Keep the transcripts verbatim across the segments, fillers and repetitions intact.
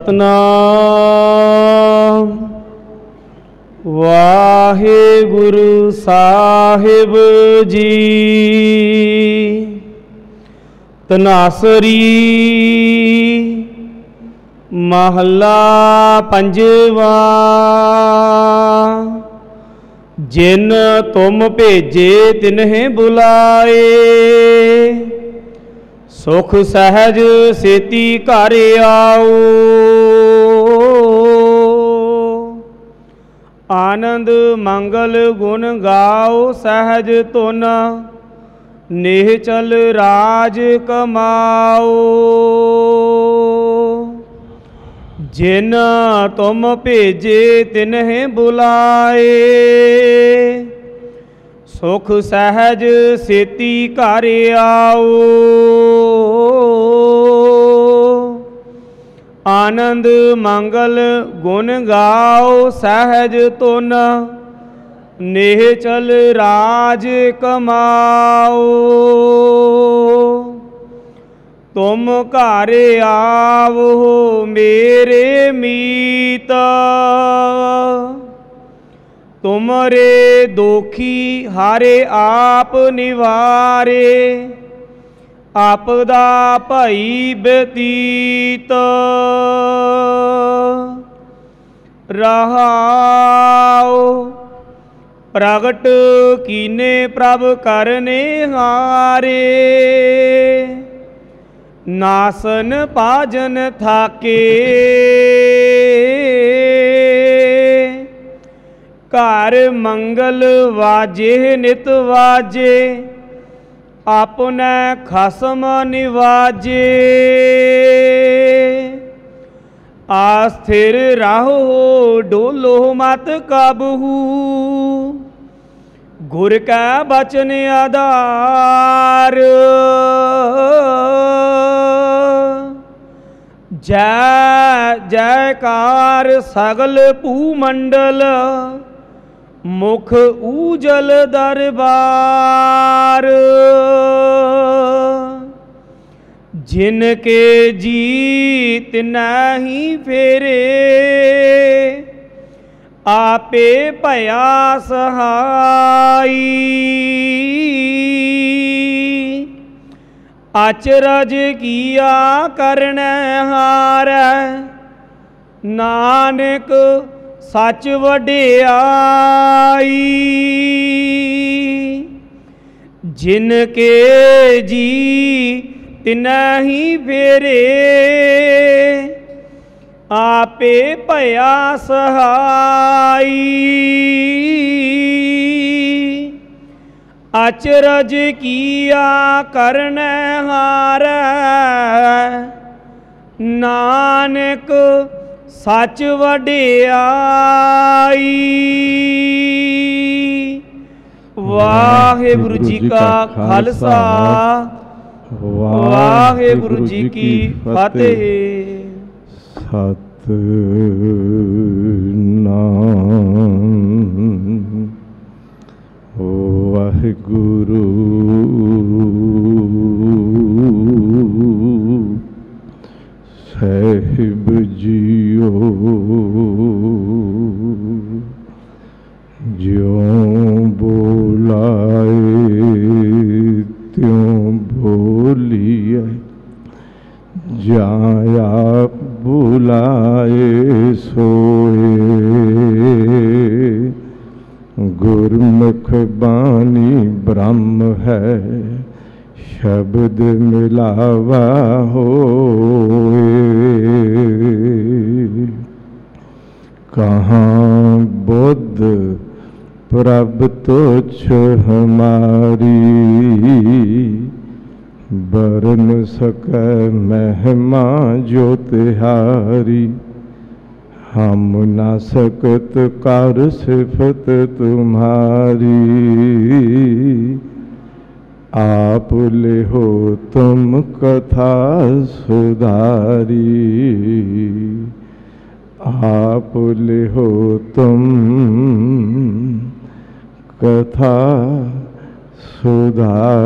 सतनाम वाहेगुरु साहिब जी। तनासरी महला पंजवा। जिन तुम भेजे तिन्हें बुलाए, सुख सहज सेती घर आओ। आनंद मंगल गुण गाओ सहज तुन, नेह चल राज कमाओ। जिन तुम भेजे तिन्हें बुलाए, सुख सहज सेती घर आओ। आनंद मंगल गुण गाओ सहज तुन, नेह चल राज कमाओ। तुम घर आवो मेरे मीत, तुमरे दोखी हारे आप निवारे। आपदा भई व्यतीत रहाओ। प्रगट कीने प्रभ करने हारे, नासन पाजन थाके। घर मंगल वाजे नित वाजे, अपने खसम निवाजे। आस्थिर रहो डोलो मत काबू, गुर का बचन आधार। जय जयकार सगल भूमंडल, मुख ऊजल दरबार। जिनके जीत नहीं फेरे, आपे भया सहाई। अचरज किया करन हार, नानक सच वडियाई। जिनके जी तिनहि फेरे, आपे भया सहाई। अचरज किया करन हार, नानक सच वडियाई। वाहेगुरु जी का खालसा, वाहेगुरु जी की फतेह। सतनाम वाहेगुरु साहिब जियो। ज्यों बोलाए त्यों बोलिए, जाया बुलाए सोए। गुरमुख बानी ब्रह्म है, शब्द मिलावा होए। कहाँ बुद्ध प्रभ तुच्छ हमारी, बरन सकै महिमा जो तिहारी। हम न सकत कर सिफत तुम्हारी, आप ले हो तुम कथा सुधारी। आप ले हो तुम कथा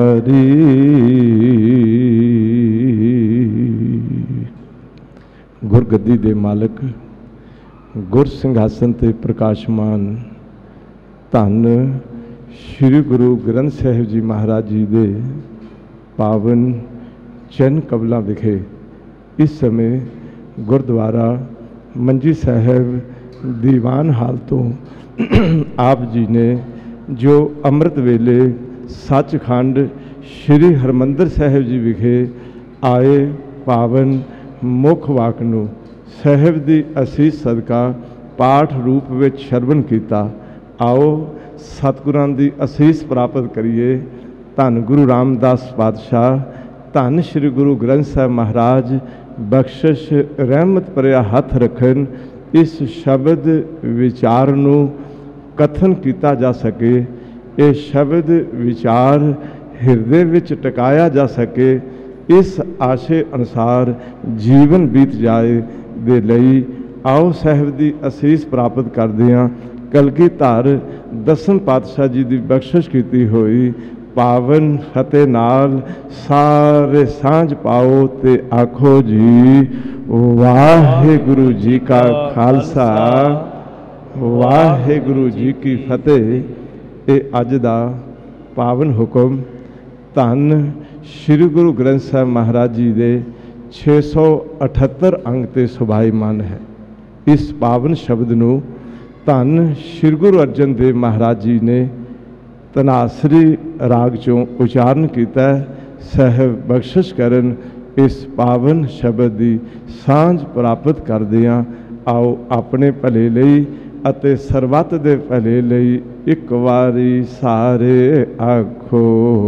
सुधारी। ਗੁਰਗੱਦੀ ਦੇ ਮਾਲਕ, ਗੁਰ ਸਿੰਘਾਸਨ ਤੇ ਪ੍ਰਕਾਸ਼ਮਾਨ ਧੰਨ ਸ੍ਰੀ ਗੁਰੂ ਗ੍ਰੰਥ ਸਾਹਿਬ ਜੀ ਮਹਾਰਾਜ ਜੀ ਦੇ ਪਾਵਨ ਚਰਨ ਕਮਲਾਂ ਵਿਖੇ ਇਸ ਸਮੇਂ ਗੁਰਦੁਆਰਾ ਮੰਜੀ ਸਾਹਿਬ ਦੀਵਾਨ ਹਾਲ ਤੋਂ ਆਪ ਜੀ ਨੇ ਜੋ ਅੰਮ੍ਰਿਤ ਵੇਲੇ ਸੱਚਖੰਡ ਸ੍ਰੀ ਹਰਿਮੰਦਰ ਸਾਹਿਬ ਜੀ ਵਿਖੇ ਆਏ ਪਾਵਨ ਮੁੱਖ ਵਾਕ ਨੂੰ ਸਾਹਿਬ ਦੀ ਅਸੀਸ ਸਦਕਾ ਪਾਠ ਰੂਪ ਵਿੱਚ ਸ਼ਰਵਣ ਕੀਤਾ। ਆਓ ਸਤਿਗੁਰਾਂ ਦੀ ਅਸੀਸ ਪ੍ਰਾਪਤ ਕਰੀਏ। ਧੰਨ ਗੁਰੂ ਰਾਮਦਾਸ ਪਾਤਸ਼ਾਹ, ਧੰਨ ਸ੍ਰੀ ਗੁਰੂ ਗ੍ਰੰਥ ਸਾਹਿਬ ਮਹਾਰਾਜ ਬਖਸ਼ਿਸ਼ ਰਹਿਮਤ ਭਰਿਆ ਹੱਥ ਰੱਖਣ, ਇਸ ਸ਼ਬਦ ਵਿਚਾਰ ਨੂੰ ਕਥਨ ਕੀਤਾ ਜਾ ਸਕੇ, ਇਹ ਸ਼ਬਦ ਵਿਚਾਰ ਹਿਰਦੇ ਵਿੱਚ ਟਿਕਾਇਆ ਜਾ ਸਕੇ, ਇਸ ਆਸ਼ੇ ਅਨੁਸਾਰ ਜੀਵਨ ਬੀਤ ਜਾਏ ਦੇ ਲਈ ਆਓ ਸਾਹਿਬ ਦੀ ਅਸੀਸ ਪ੍ਰਾਪਤ ਕਰਦੇ ਹਾਂ। ਕਲਗੀਧਰ ਦਸਮ ਪਾਤਸ਼ਾਹ ਜੀ ਦੀ ਬਖਸ਼ਿਸ਼ ਕੀਤੀ ਹੋਈ ਪਾਵਨ ਫਤਿਹ ਨਾਲ ਸਾਰੇ ਸਾਂਝ ਪਾਓ ਤੇ ਆਖੋ ਜੀ ਵਾਹਿਗੁਰੂ ਜੀ ਕਾ ਖਾਲਸਾ, ਵਾਹਿਗੁਰੂ ਜੀ ਕੀ ਫਤਿਹ। ਇਹ ਅੱਜ ਦਾ ਪਾਵਨ ਹੁਕਮ ਧੰਨ ਸ੍ਰੀ ਗੁਰੂ ਗ੍ਰੰਥ ਸਾਹਿਬ ਮਹਾਰਾਜ ਜੀ ਦੇ ਛੇ ਸੌ ਅਠੱਤਰ ਅੰਗ 'ਤੇ ਸੁਭਾਈਮਾਨ ਹੈ। ਇਸ ਪਾਵਨ ਸ਼ਬਦ ਨੂੰ ਧੰਨ ਸ੍ਰੀ ਗੁਰੂ ਅਰਜਨ ਦੇਵ ਮਹਾਰਾਜ ਜੀ ਨੇ ਧਨਾਸਰੀ ਰਾਗ 'ਚੋਂ ਉਚਾਰਨ ਕੀਤਾ। ਸਾਹਿਬ ਬਖਸ਼ਿਸ਼ ਕਰਨ ਇਸ ਪਾਵਨ ਸ਼ਬਦ ਦੀ ਸਾਂਝ ਪ੍ਰਾਪਤ ਕਰਦੇ ਹਾਂ। ਆਓ ਆਪਣੇ ਭਲੇ ਲਈ ਅਤੇ ਸਰਬੱਤ ਦੇ ਭਲੇ ਲਈ ਇੱਕ ਵਾਰੀ ਸਾਰੇ ਆਖੋ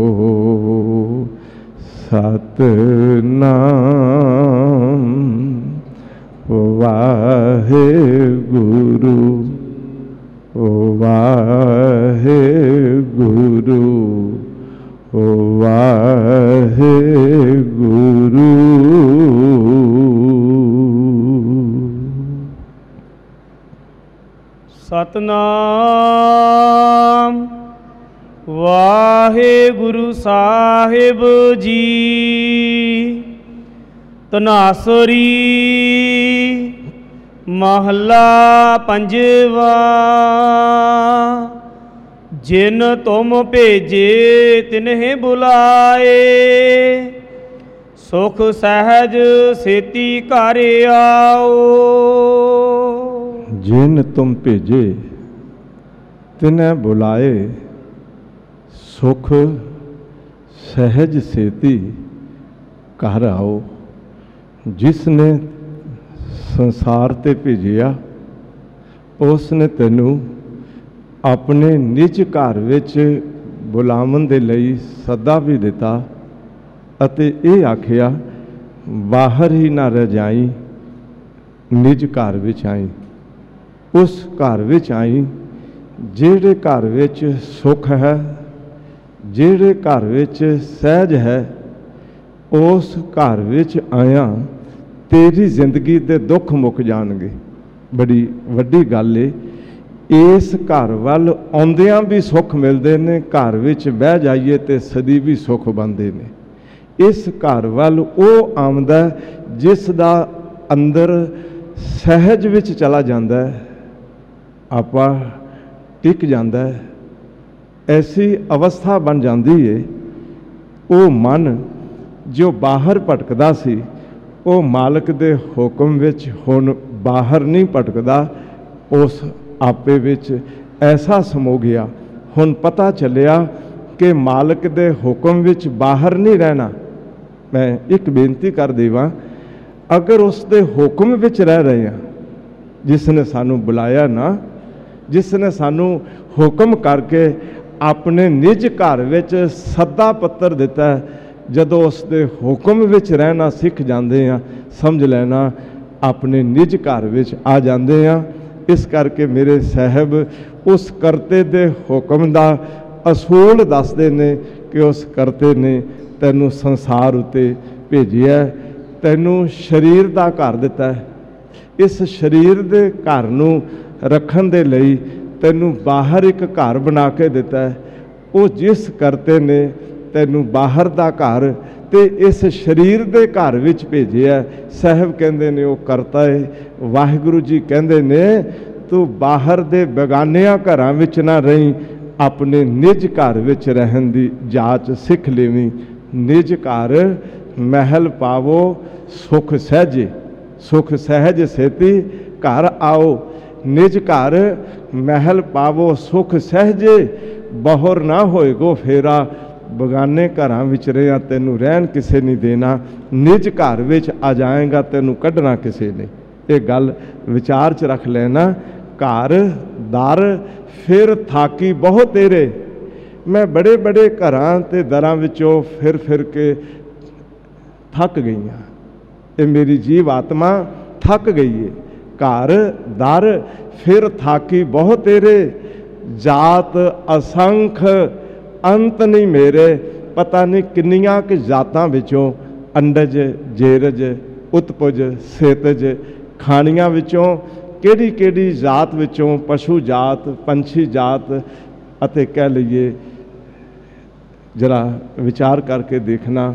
ਸਤਿਨਾਮ ਵਾਹਿਗੁਰੂ ਵਾਹਿਗੁਰੂ ਵਾਹਿਗੁਰੂ। ਸਤਨਾਮ ਵਾਹਿਗੁਰੂ ਸਾਹਿਬ ਜੀ। ਧਨਾਸਰੀ ਮਹੱਲਾ ਪੰਜਵਾ। ਜਿਨ ਤੁਮ ਭੇਜੇ ਤਿਨਹਿ ਬੁਲਾਏ, ਸੁਖ ਸਹਿਜ ਸੇਤੀ ਘਰ ਆਓ। ਜਿਨ ਤੁਮ ਭੇਜੇ ਤਿਨਹਿ ਬੁਲਾਏ, ਸੁਖ ਸਹਿਜ ਸੇਤੀ ਘਰ ਆਓ। ਜਿਸ ਨੇ ਸੰਸਾਰ ਤੇ ਭੇਜਿਆ ਉਸ ਨੇ ਤੈਨੂੰ ਆਪਣੇ ਨਿਜ ਘਰ ਵਿੱਚ ਬੁਲਾਵਣ ਦੇ ਲਈ ਸੱਦਾ ਵੀ ਦਿੱਤਾ ਅਤੇ ਇਹ ਆਖਿਆ ਬਾਹਰ ਹੀ ਨਾ ਰਹਿ ਜਾਈਂ, ਨਿਜ ਘਰ ਵਿੱਚ ਆਈ। ਉਸ ਘਰ ਵਿੱਚ ਆਈ ਜਿਹੜੇ ਘਰ ਵਿੱਚ ਸੁੱਖ ਹੈ, ਜਿਹੜੇ ਘਰ ਵਿੱਚ ਸਹਿਜ ਹੈ। ਉਸ ਘਰ ਵਿੱਚ ਆਇਆ ਤੇਰੀ ਜ਼ਿੰਦਗੀ ਦੇ ਦੁੱਖ ਮੁੱਕ ਜਾਣਗੇ। ਬੜੀ ਵੱਡੀ ਗੱਲ ਏ। ਇਸ ਘਰ ਵੱਲ ਆਉਂਦਿਆਂ ਵੀ ਸੁੱਖ ਮਿਲਦੇ ਨੇ, ਘਰ ਵਿੱਚ ਬਹਿ ਜਾਈਏ ਤੇ ਸਦੀ ਵੀ ਸੁੱਖ ਬਣਦੇ ਨੇ। ਇਸ ਘਰ ਵੱਲ ਉਹ ਆਉਂਦਾ ਜਿਸ ਦਾ ਅੰਦਰ ਸਹਿਜ ਵਿੱਚ ਚਲਾ ਜਾਂਦਾ, ਆਪਾ ਟਿਕ ਜਾਂਦਾ, ਐਸੀ ਅਵਸਥਾ ਬਣ ਜਾਂਦੀ ਏ। ਉਹ ਮਨ ਜੋ ਬਾਹਰ ਭਟਕਦਾ ਸੀ, ਉਹ ਮਾਲਕ ਦੇ ਹੁਕਮ ਵਿੱਚ ਹੁਣ ਬਾਹਰ ਨਹੀਂ ਭਟਕਦਾ, ਉਸ ਆਪੇ ਵਿੱਚ ਐਸਾ ਸਮੋ ਗਿਆ। ਹੁਣ ਪਤਾ ਚੱਲਿਆ ਕਿ ਮਾਲਕ ਦੇ ਹੁਕਮ ਵਿੱਚ ਬਾਹਰ ਨਹੀਂ ਰਹਿਣਾ। ਮੈਂ ਇੱਕ ਬੇਨਤੀ ਕਰ ਦੇਵਾਂ, ਅਗਰ ਉਸ ਦੇ ਹੁਕਮ ਵਿੱਚ ਰਹਿ ਰਹੇ ਹਾਂ, ਜਿਸ ਨੇ ਸਾਨੂੰ ਬੁਲਾਇਆ ਨਾ, ਜਿਸ ਨੇ ਸਾਨੂੰ ਹੁਕਮ ਕਰਕੇ ਆਪਣੇ ਨਿਜ ਘਰ ਵਿੱਚ ਸੱਦਾ ਪੱਤਰ ਦਿੱਤਾ, ਜਦੋਂ ਉਸ ਦੇ ਹੁਕਮ ਵਿੱਚ ਰਹਿਣਾ ਸਿੱਖ ਜਾਂਦੇ ਹਾਂ, ਸਮਝ ਲੈਣਾ ਆਪਣੇ ਨਿਜ ਘਰ ਵਿੱਚ ਆ ਜਾਂਦੇ ਹਾਂ। ਇਸ ਕਰਕੇ ਮੇਰੇ ਸਾਹਿਬ ਉਸ ਕਰਤੇ ਦੇ ਹੁਕਮ ਦਾ ਅਸੂਲ ਦੱਸਦੇ ਨੇ ਕਿ ਉਸ ਕਰਤੇ ਨੇ ਤੈਨੂੰ ਸੰਸਾਰ ਉੱਤੇ ਭੇਜਿਆ, ਤੈਨੂੰ ਸਰੀਰ ਦਾ ਘਰ ਦਿੱਤਾ ਹੈ। ਇਸ ਸਰੀਰ ਦੇ ਘਰ ਨੂੰ ਰੱਖਣ ਦੇ ਲਈ ਤੈਨੂੰ ਬਾਹਰ ਇੱਕ ਘਰ ਬਣਾ ਕੇ ਦਿੱਤਾ ਹੈ। ਉਹ ਜਿਸ ਕਰਤੇ ਨੇ ਤੈਨੂੰ ਬਾਹਰ ਦਾ ਘਰ ਤੇ इस शरीर दे घर विच भेजिया। साहब कहते ने वो करता है। वाहिगुरु जी कहते ने तू बाहर दे बेगानिया घरां विच ना रही, अपने निज घर विच रहन दी जाच सिख लेवी। निज घर महल पावो सुख सहजे, सुख सहज सेती घर आओ। निज घर महल पावो सुख सहजे, बहुर ना होएगो फेरा। बगाने घरां विच रहिया तैनूं रहन किसे नहीं देना, निज घर विच आ जाएगा तैनूं कढ़ना किसे ने। ये गल विचार च रख लेना। घर दर फिर थाकी बहुत तेरे। मैं बड़े बड़े घरां ते दरां विचों फिर फिर के थक गई हाँ। ये मेरी जीव आत्मा थक गई है। घर दर फिर थाकी बहुत तेरे, जात असंख अंत नहीं मेरे। पता नहीं किन्नियां कि जातां विचों अंडज जेरज उत्पज सेतज खानियां विचों केड़ी केड़ी जात विचों पशु जात पंछी जात अते कह लीए जरा विचार करके देखना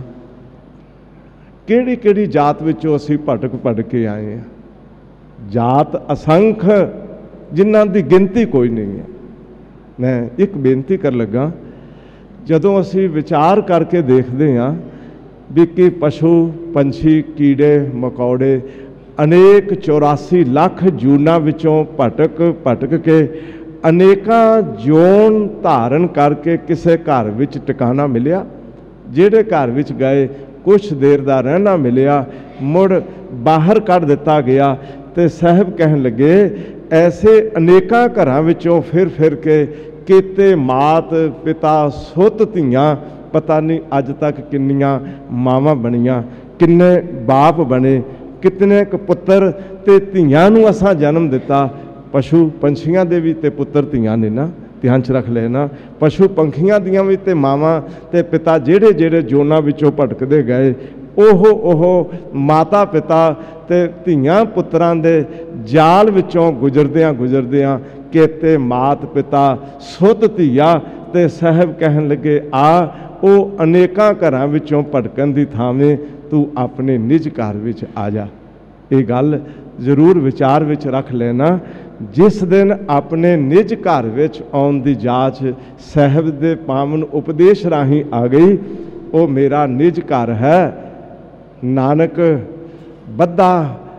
केड़ी केड़ी जात विचों असीं भटक भटक के आए हैं। जात असंख जिन्हां दी गिनती कोई नहीं है। मैं एक बेनती कर लगा, जदों असीं विचार करके देखते हाँ भी कि पशु पंछी कीड़े मकौड़े अनेक चौरासी लाख जूना विचों भटक भटक के अनेकां जोन धारण करके किसे घर विच टिकाना मिलिया। जिहड़े घर विच गए कुछ देर दा रहना मिलिया, मुड़ बाहर कढ़ दिता गया। ते साहब कहन लगे ऐसे अनेकां घरां विचों फिर फिर के किते मात पिता सुत धीआं, पता नहीं अज तक किन्नियां मावां बनियां, किन्ने बाप बने, कितने क पुत्र ते धीआं नूं असां जन्म दिता। पशु पंछियां दे भी ते पुत्र धीआं ने ना, ध्यान च रख लेना। पशु पंखियां दियां भी ते मावां ते पिता जेड़े जेड़े जोनां विचों भटकदे गए, ओहो ओहो माता पिता ते धीआं पुत्रां दे जाल विचों गुजरदियां गुजरदियां केते मात पिता सुत धीआ। ते साहब कहन लगे आ ओ अनेकां घरां विचों भटकन दी थावें तू अपने निज घर विच आ जा। ये गल जरूर विचार विच रख लेना। जिस दिन अपने निज घर विच आउण दी जाच साहब दे पावन उपदेश राही आ गई, वो मेरा निज घर है। नानक बद्धा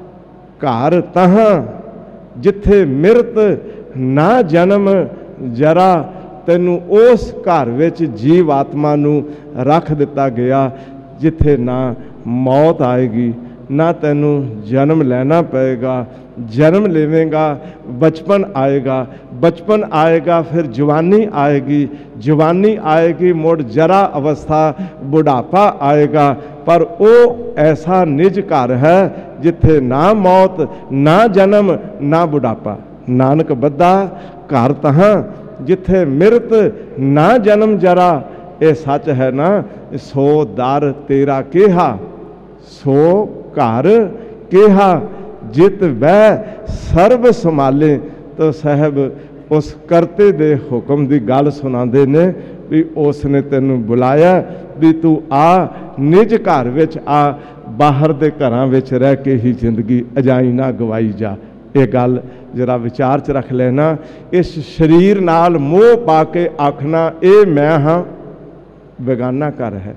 घर तहां जिथे मिरत ना जन्म जरा, तैनूं उस घर विच जीव आत्मा नूं रख दिता गया जिथे ना मौत आएगी ना तैनूं जन्म लेना पएगा। जन्म लेवेगा बचपन आएगा, बचपन आएगा फिर जवानी आएगी, जवानी आएगी मुड़ जरा अवस्था बुढ़ापा आएगा। पर वो ऐसा निज घर है जिथे ना मौत ना जन्म ना बुढ़ापा। नानक बद्धा घर तहां जिथे मिरत ना जन्म जरा। ये सच है ना। सो दर तेरा केहा, सो घर केहा जित वह सर्व संभाले। तो साहब उस करते दे हुक्म की गल सुनाते ने भी उसने तेनों बुलाया भी तू आ निज घर विच आ, बाहर दे घरां विच रह के ही जिंदगी अजाई ना गवाई जा। ये गल जरा विचार च रख लेना। इस शरीर नाल मोह पा के आखना ये मैं हाँ, बेगाना घर है।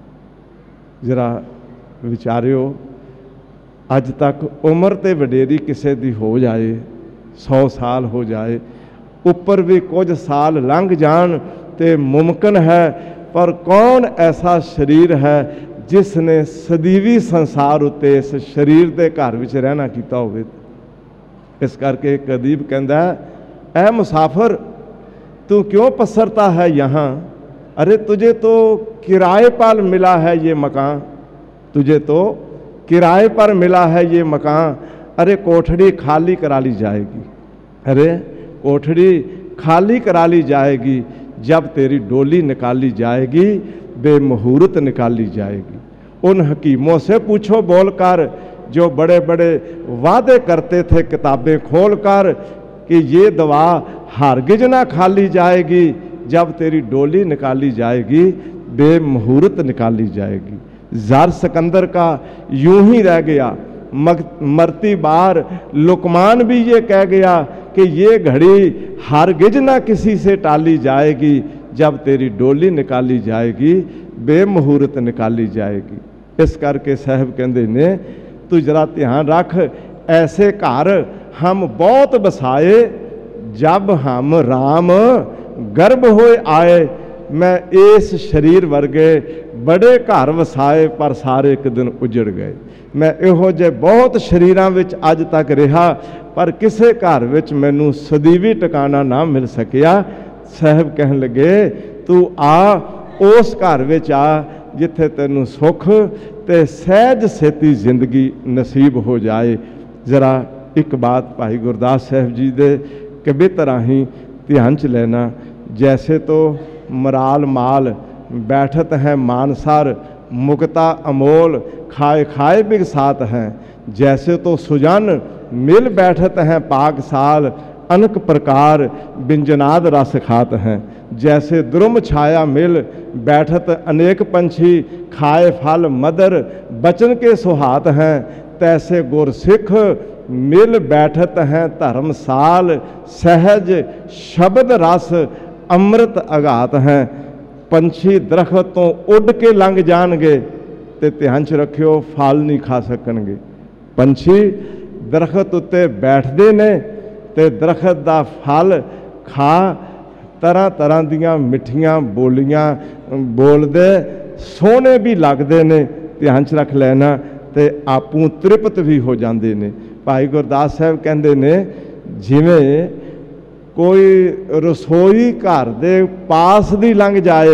जरा विचारियो अज तक उम्र ते वडेरी किसे दी हो जाए, सौ साल हो जाए, उपर भी कुछ साल लंघ जान ते मुमकिन है, पर कौन ऐसा शरीर है जिसने सदीवी संसार उत्ते इस शरीर के घर विच रहना कीता होवे। इस करके एक अदीब कहता है, ऐ मुसाफिर तू क्यों पसरता है यहाँ? अरे तुझे तो किराए पर मिला है ये मकान, तुझे तो किराए पर मिला है ये मकान। अरे कोठड़ी खाली करा ली जाएगी, अरे कोठड़ी खाली करा ली जाएगी जब तेरी डोली निकाली जाएगी, बेमुहूर्त निकाली जाएगी। उन हकीमों से पूछो बोलकर जो बड़े बड़े वादे करते थे किताबें खोलकर कि ये दवा हरगिज ना खाली जाएगी, जब तेरी डोली निकाली जाएगी बेमुहूर्त निकाली जाएगी। ज़र सिकंदर का यूं ही रह गया। मरती बार लुकमान भी ये कह गया कि ये घड़ी हरगिज ना किसी से टाली जाएगी, जब तेरी डोली निकाली जाएगी बेमुहूर्त निकाली जाएगी। इस करके साहब कहते ने तू जरा ध्यान रख, ऐसे घर हम बहुत बसाए, जब हम राम गर्भ होए आए। मैं इस शरीर वर्गे बड़े घर वसाए, पर सारे एक दिन उजड़ गए। मैं इहो जे बहुत शरीरां विच अज तक रहा, पर किसी घर विच मैनू सदीवी टिकाणा ना मिल सकिया। साहब कहन लगे तू आ उस घर विच आ जिथे तैनू सुख ते सहज सेती जिंदगी नसीब हो जाए। जरा एक बात भाई गुरदास साहब जी दे कवित राही ध्यान च लेना। जैसे तो मराल माल बैठत है मानसर, मुक्ता अमोल खाए खाए बिगसात हैं। जैसे तो सुजन मिल बैठत हैं पाकसाल, अनक प्रकार व्यंजनाद रस खात हैं। जैसे द्रुम छाया मिल बैठत अनेक पंछी, खाए फल मदर बचन के सुहात हैं। तैसे गुरसिख मिल बैठत हैं धर्मसाल, सहज शब्द रस अमृत अघात हैं। पंछी दरख्त तो उड़ के लंघ जाणगे ते ध्यान च रखियो फल नहीं खा सकणगे। पंछी दरख्त उत्ते बैठते ने ते दरख्त दा फल खा तरह तरह दियां मिठियां बोलियां बोलदे सोहने भी लगते ने। ध्यान च रख लेना ते आपूं तृप्त भी हो जाते ने। भाई गुरदास साहब कहते ने जिवें कोई रसोई घर दे पास दी लंघ जाए,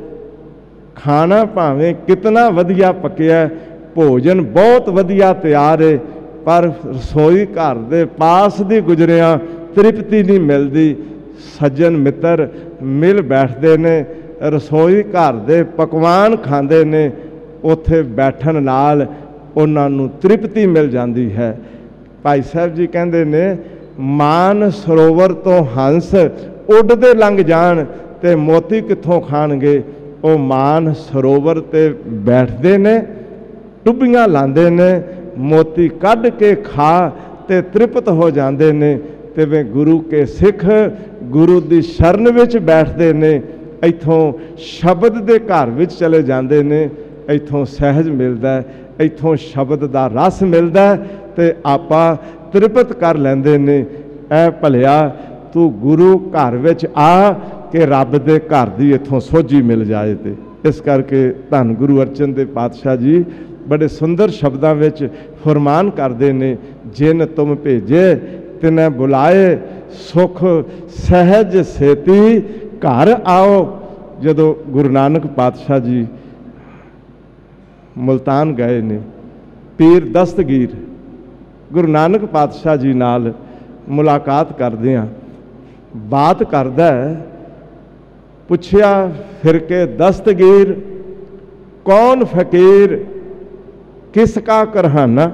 खाना भावें कितना वधिया पकिया, भोजन बहुत वधिया तैयार है, पर रसोई घर दे पास दी गुजरिया तृप्ति नहीं मिलती। सज्जन मित्र मिल बैठते ने, रसोई घर दे पकवान खांदे ने, उत्थे बैठन नाल उन्हां नूं तृप्ति मिल जाती है। भाई साहब जी कहते ने मान सरोवर तो हंस उड़ते लंघ जान ते मोती कित्थों खाणगे। वो मान सरोवर ते बैठते ने, टुब्बियां लांदे ने, मोती कढ़ के खा ते तृप्त हो जाते ने। ते वे गुरु के सिख गुरु दी शरण विच बैठते ने, इत्थों शब्द दे घर विच चले जाते ने, इत्थों सहज मिलता है, इत्थों शब्द दा रस मिलता है ते आपा तृप्त कर लेंदे ने। ऐ भलिया तू गुरु घर विच आ कि रब दे घर दी इत्थों सोझी मिल जाए। ते इस करके धन गुरु अर्जन देव पातशाह जी बड़े सुंदर शब्दां विच फरमान करते ने, जिन तुम भेजे तिने बुलाए, सुख सहज सेती घर आओ। जदों गुरु नानक पातशाह जी मुल्तान गए ने, पीर दस्तगीर गुरु नानक पातशाह जी नाल मुलाकात करदियां बात करदा है, पुछया फिर के दस्तगीर कौन फकीर किसका करहाना।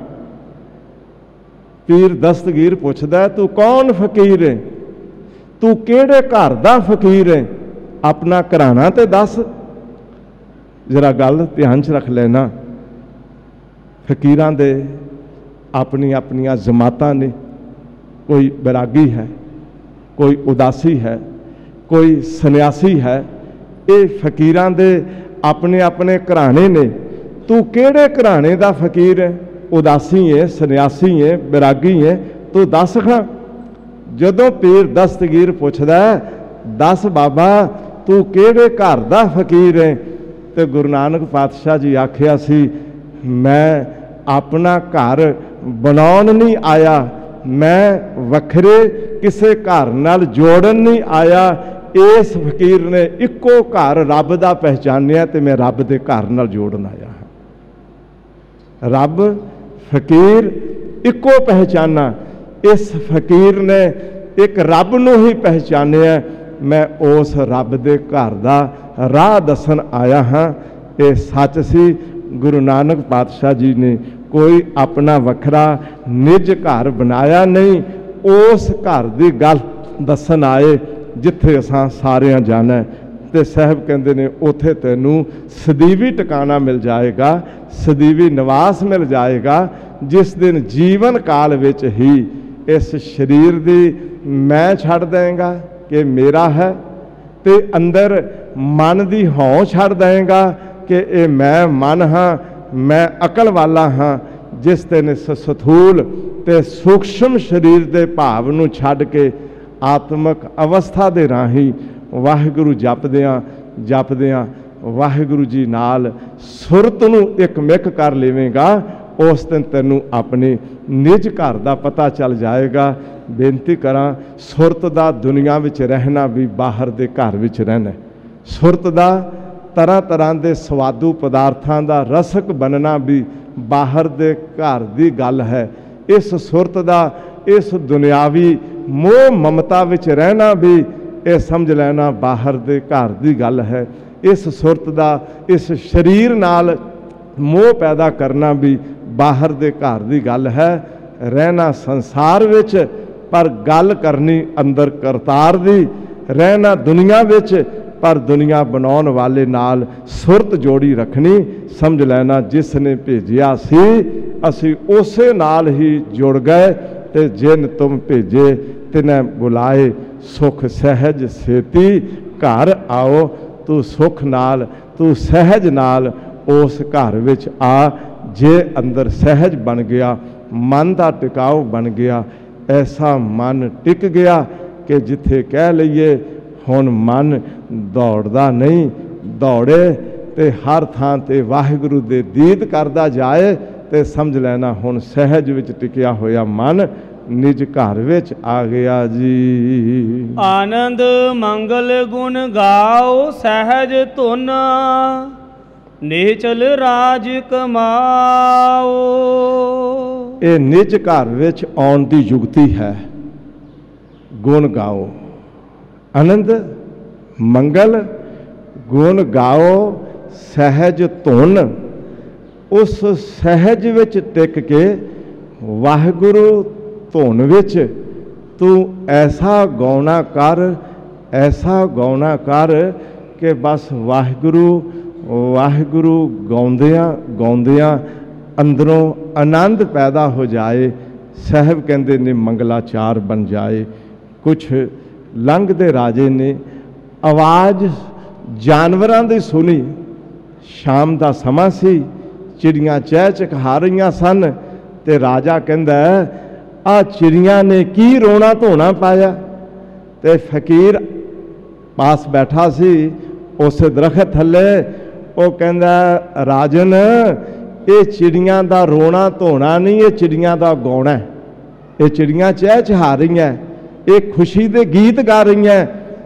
पीर दस्तगीर पुछदा तू कौन फकीर है, तू केड़े घर दा फकीर है, अपना घराना ते दस। जरा गल ध्यान च रख लेना। फकीरां दे अपनी अपनियां जमातां ने, कोई बैरागी है, कोई उदासी है, कोई सन्यासी है। ये फकीरां दे अपने अपने घराने ने। तू केड़े घराने दा फकीर है, उदासी है, सन्यासी है, बैरागी है, तू दस खां। जदों पीर दस्तगीर पुछदा दस बाबा तू केड़े घर दा फकीर है, तो गुरु नानक पातशाह जी आखिया सी मैं अपना घर बनाउण नहीं आया, मैं वखरे किसे घर नाल जोड़न नहीं आया। इस फकीर ने इक्को घर रब दा पहचानिया ते मैं रब दे घर नाल जोड़न आया हाँ। रब फकीर इक्को पहचाना। इस फकीर ने एक रब नूं ही पहचानिया। मैं उस रब दे घर दा राह दसन आया हाँ। ये सच सी गुरु नानक पातशाह जी ने कोई अपना वखरा निज घर बनाया नहीं, उस घर की गल दसन आए जिथे असां सारियां जाना। ਤੇ ਸਾਹਿਬ ਕਹਿੰਦੇ ਨੇ ਉੱਥੇ ਤੈਨੂੰ ਸਦੀਵੀ ਟਿਕਾਣਾ ਮਿਲ ਜਾਏਗਾ, ਸਦੀਵੀ ਨਿਵਾਸ ਮਿਲ ਜਾਏਗਾ, ਜਿਸ ਦਿਨ ਜੀਵਨ ਕਾਲ ਵਿੱਚ ਹੀ ਇਸ ਸਰੀਰ ਦੀ ਮੈਂ ਛੱਡ ਦੇਂਗਾ ਕਿ ਮੇਰਾ ਹੈ, ਤੇ ਅੰਦਰ ਮਨ ਦੀ ਹਉ ਛੱਡ ਦੇਂਗਾ ਕਿ ਇਹ ਮੈਂ ਮਨ ਹਾਂ, ਮੈਂ ਅਕਲ ਵਾਲਾ ਹਾਂ। ਜਿਸ ਦਿਨ ਇਸ ਸਥੂਲ ਤੇ ਸੂਖਸ਼ਮ ਸਰੀਰ ਦੇ ਭਾਵ ਨੂੰ ਛੱਡ ਕੇ ਆਤਮਿਕ ਅਵਸਥਾ ਦੇ ਰਾਹੀਂ ਵਾਹਿਗੁਰੂ ਜਪਦਿਆਂ ਜਪਦਿਆਂ ਵਾਹਿਗੁਰੂ ਜੀ ਨਾਲ ਸੁਰਤ ਨੂੰ ਇੱਕ ਮਿਕ ਕਰ ਲਵੇਂਗਾ, ਉਸ ਦਿਨ ਤੈਨੂੰ ਆਪਣੇ ਨਿਜ ਘਰ ਦਾ ਪਤਾ ਚੱਲ ਜਾਏਗਾ। ਬੇਨਤੀ ਕਰਾਂ, ਸੁਰਤ ਦਾ ਦੁਨੀਆ ਵਿੱਚ ਰਹਿਣਾ ਵੀ ਬਾਹਰ ਦੇ ਘਰ ਵਿੱਚ ਰਹਿਣਾ। ਸੁਰਤ ਦਾ ਤਰ੍ਹਾਂ ਤਰ੍ਹਾਂ ਦੇ ਸਵਾਦੂ ਪਦਾਰਥਾਂ ਦਾ ਰਸਕ ਬਣਨਾ ਵੀ ਬਾਹਰ ਦੇ ਘਰ ਦੀ ਗੱਲ ਹੈ। ਇਸ ਸੁਰਤ ਦਾ ਇਸ ਦੁਨਿਆਵੀ ਮੋਹ ਮਮਤਾ ਵਿੱਚ ਰਹਿਣਾ ਵੀ ਇਹ ਸਮਝ ਲੈਣਾ ਬਾਹਰ ਦੇ ਘਰ ਦੀ ਗੱਲ ਹੈ। ਇਸ ਸੁਰਤ ਦਾ ਇਸ ਸਰੀਰ ਨਾਲ ਮੋਹ ਪੈਦਾ ਕਰਨਾ ਵੀ ਬਾਹਰ ਦੇ ਘਰ ਦੀ ਗੱਲ ਹੈ। ਰਹਿਣਾ ਸੰਸਾਰ ਵਿੱਚ ਪਰ ਗੱਲ ਕਰਨੀ ਅੰਦਰ ਕਰਤਾਰ ਦੀ, ਰਹਿਣਾ ਦੁਨੀਆ ਵਿੱਚ ਪਰ ਦੁਨੀਆ ਬਣਾਉਣ ਵਾਲੇ ਨਾਲ ਸੁਰਤ ਜੋੜੀ ਰੱਖਣੀ। ਸਮਝ ਲੈਣਾ ਜਿਸ ਨੇ ਭੇਜਿਆ ਸੀ ਅਸੀਂ ਉਸੇ ਨਾਲ ਹੀ ਜੁੜ ਗਏ, ਤੇ ਜਿਨ ਤੁਮ ਭੇਜੇ ਤਿਨੈ ਬੁਲਾਏ, ਸੁਖ ਸਹਿਜ ਸੇਤੀ ਘਰ ਆਓ। ਤੂੰ ਸੁਖ ਨਾਲ, ਤੂੰ ਸਹਿਜ ਨਾਲ ਉਸ ਘਰ ਵਿੱਚ ਆ। ਜੇ ਅੰਦਰ ਸਹਿਜ ਬਣ ਗਿਆ, ਮਨ ਦਾ ਟਿਕਾਓ ਬਣ ਗਿਆ, ਐਸਾ ਮਨ ਟਿਕ ਗਿਆ ਕਿ ਜਿੱਥੇ ਕਹਿ ਲਈਏ ਹੁਣ ਮਨ ਦੌੜਦਾ ਨਹੀਂ, ਦੌੜੇ ਤੇ ਹਰ ਥਾਂ ਤੇ ਵਾਹਿਗੁਰੂ ਦੇ ਦੀਦ ਕਰਦਾ ਜਾਏ, ਤੇ ਸਮਝ ਲੈਣਾ ਹੁਣ ਸਹਿਜ ਵਿੱਚ ਟਿਕਿਆ ਹੋਇਆ ਮਨ ਨਿਜ ਘਰ ਵਿੱਚ ਆ ਗਿਆ ਜੀ। ਆਨੰਦ ਮੰਗਲ ਗੁਣ ਗਾਓ ਸਹਿਜ ਧੁਨ, ਨਿਚਲ ਰਾਜ ਕਮਾਓ। ਇਹ ਨਿਜ ਘਰ ਵਿੱਚ ਆਉਣ ਦੀ ਯੁਗਤੀ ਹੈ। ਗੁਣ ਗਾਓ, ਆਨੰਦ ਮੰਗਲ ਗੁਣ ਗਾਓ ਸਹਿਜ ਧੁਨ। ਉਸ ਸਹਿਜ ਵਿੱਚ ਟਿਕ ਕੇ ਵਾਹਿਗੁਰੂ ਧੁਨ ਵਿੱਚ ਤੂੰ ਐਸਾ ਗਾਉਣਾ ਕਰ, ਐਸਾ ਗਾਉਣਾ ਕਰ ਕਿ ਬਸ ਵਾਹਿਗੁਰੂ ਵਾਹਿਗੁਰੂ ਗਾਉਂਦਿਆਂ ਗਾਉਂਦਿਆਂ ਅੰਦਰੋਂ ਆਨੰਦ ਪੈਦਾ ਹੋ ਜਾਏ। ਸਾਹਿਬ ਕਹਿੰਦੇ ਨੇ ਮੰਗਲਾਚਾਰ ਬਣ ਜਾਏ। ਕੁਛ ਲੰਘਦੇ ਰਾਜੇ ਨੇ ਆਵਾਜ਼ ਜਾਨਵਰਾਂ ਦੀ ਸੁਣੀ। ਸ਼ਾਮ ਦਾ ਸਮਾਂ ਸੀ, ਚਿੜੀਆਂ ਚਹਿ ਚਕਾ ਰਹੀਆਂ ਸਨ, ਤੇ ਰਾਜਾ ਕਹਿੰਦਾ ਆ ਚਿੜੀਆਂ ਨੇ ਕੀ ਰੋਣਾ ਧੋਣਾ ਪਾਇਆ। ਤੇ ਫਕੀਰ ਪਾਸ ਬੈਠਾ ਸੀ ਉਸੇ ਦਰਖਤ ਥੱਲੇ, ਉਹ ਕਹਿੰਦਾ ਰਾਜਨ ਇਹ ਚਿੜੀਆਂ ਦਾ ਰੋਣਾ ਧੋਣਾ ਨਹੀਂ, ਇਹ ਚਿੜੀਆਂ ਦਾ ਗਾਉਣਾ। ਇਹ ਚਿੜੀਆਂ ਚਹਿ ਚਹਾ ਰਹੀਆਂ, ਇਹ ਖੁਸ਼ੀ ਦੇ ਗੀਤ ਗਾ ਰਹੀਆਂ।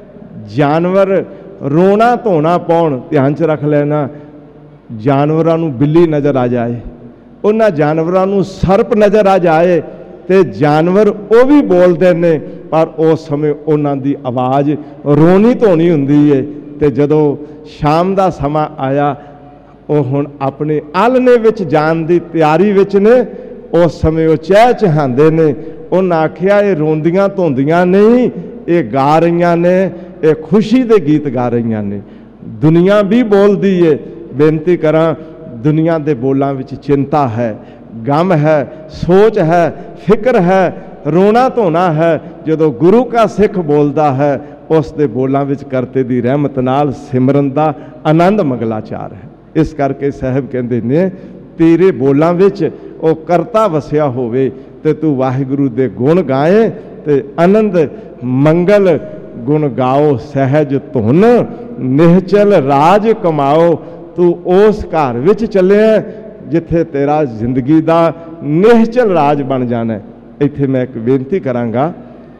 ਜਾਨਵਰ ਰੋਣਾ ਧੋਣਾ ਪਾਉਣ, ਧਿਆਨ 'ਚ ਰੱਖ ਲੈਣਾ। ਜਾਨਵਰਾਂ ਨੂੰ ਬਿੱਲੀ ਨਜ਼ਰ ਆ ਜਾਏ, ਉਹਨਾਂ ਜਾਨਵਰਾਂ ਨੂੰ ਸਰਪ ਨਜ਼ਰ ਆ ਜਾਏ, ਤੇ ਜਾਨਵਰ ਉਹ ਵੀ ਬੋਲਦੇ ਨੇ, ਪਰ ਉਸ ਸਮੇਂ ਉਹਨਾਂ ਦੀ ਆਵਾਜ਼ ਰੋਣੀ ਧੋਣੀ ਹੁੰਦੀ ਏ। ਤੇ ਜਦੋਂ ਸ਼ਾਮ ਦਾ ਸਮਾਂ ਆਇਆ, ਉਹ ਹੁਣ ਆਪਣੇ ਆਲ੍ਹਣੇ ਵਿੱਚ ਜਾਣ ਦੀ ਤਿਆਰੀ ਵਿੱਚ ਨੇ। ਉਸ ਸਮੇਂ ਉਹ ਚਹਿ ਚਹਾਉਂਦੇ ਨੇ। ਉਹਨਾਂ ਆਖਿਆ ਇਹ ਰੋਂਦੀਆਂ ਧੋਂਦੀਆਂ ਨਹੀਂ, ਇਹ ਗਾ ਰਹੀਆਂ ਨੇ, ਇਹ ਖੁਸ਼ੀ ਦੇ ਗੀਤ ਗਾ ਰਹੀਆਂ ਨੇ। ਦੁਨੀਆ ਵੀ ਬੋਲਦੀ ਏ। ਬੇਨਤੀ ਕਰਾਂ, ਦੁਨੀਆ ਦੇ ਬੋਲਾਂ ਵਿੱਚ ਚਿੰਤਾ ਹੈ, ਗਮ ਹੈ, ਸੋਚ ਹੈ, ਫਿਕਰ ਹੈ, ਰੋਣਾ ਧੋਣਾ ਹੈ। ਜਦੋਂ ਗੁਰੂ ਕਾ ਸਿੱਖ ਬੋਲਦਾ ਹੈ, ਉਸ ਦੇ ਬੋਲਾਂ ਵਿੱਚ ਕਰਤੇ ਦੀ ਰਹਿਮਤ ਨਾਲ ਸਿਮਰਨ ਦਾ ਆਨੰਦ ਮੰਗਲਾਚਾਰ ਹੈ। ਇਸ ਕਰਕੇ ਸਾਹਿਬ ਕਹਿੰਦੇ ਨੇ ਤੇਰੇ ਬੋਲਾਂ ਵਿੱਚ ਉਹ ਕਰਤਾ ਵਸਿਆ ਹੋਵੇ, ਤੇ ਤੂੰ ਵਾਹਿਗੁਰੂ ਦੇ ਗੁਣ ਗਾਏ, ਤੇ ਆਨੰਦ ਮੰਗਲ ਗੁਣ ਗਾਓ ਸਹਿਜ ਧੁਨ, ਨਿਹਚਲ ਰਾਜ ਕਮਾਓ। ਤੂੰ ਉਸ ਘਰ ਵਿੱਚ ਚੱਲਿਆ ਜਿੱਥੇ ਤੇਰਾ ਜ਼ਿੰਦਗੀ ਦਾ ਨਿਹਚਲ ਰਾਜ ਬਣ ਜਾਣਾ। ਇੱਥੇ ਮੈਂ ਇੱਕ ਬੇਨਤੀ ਕਰਾਂਗਾ,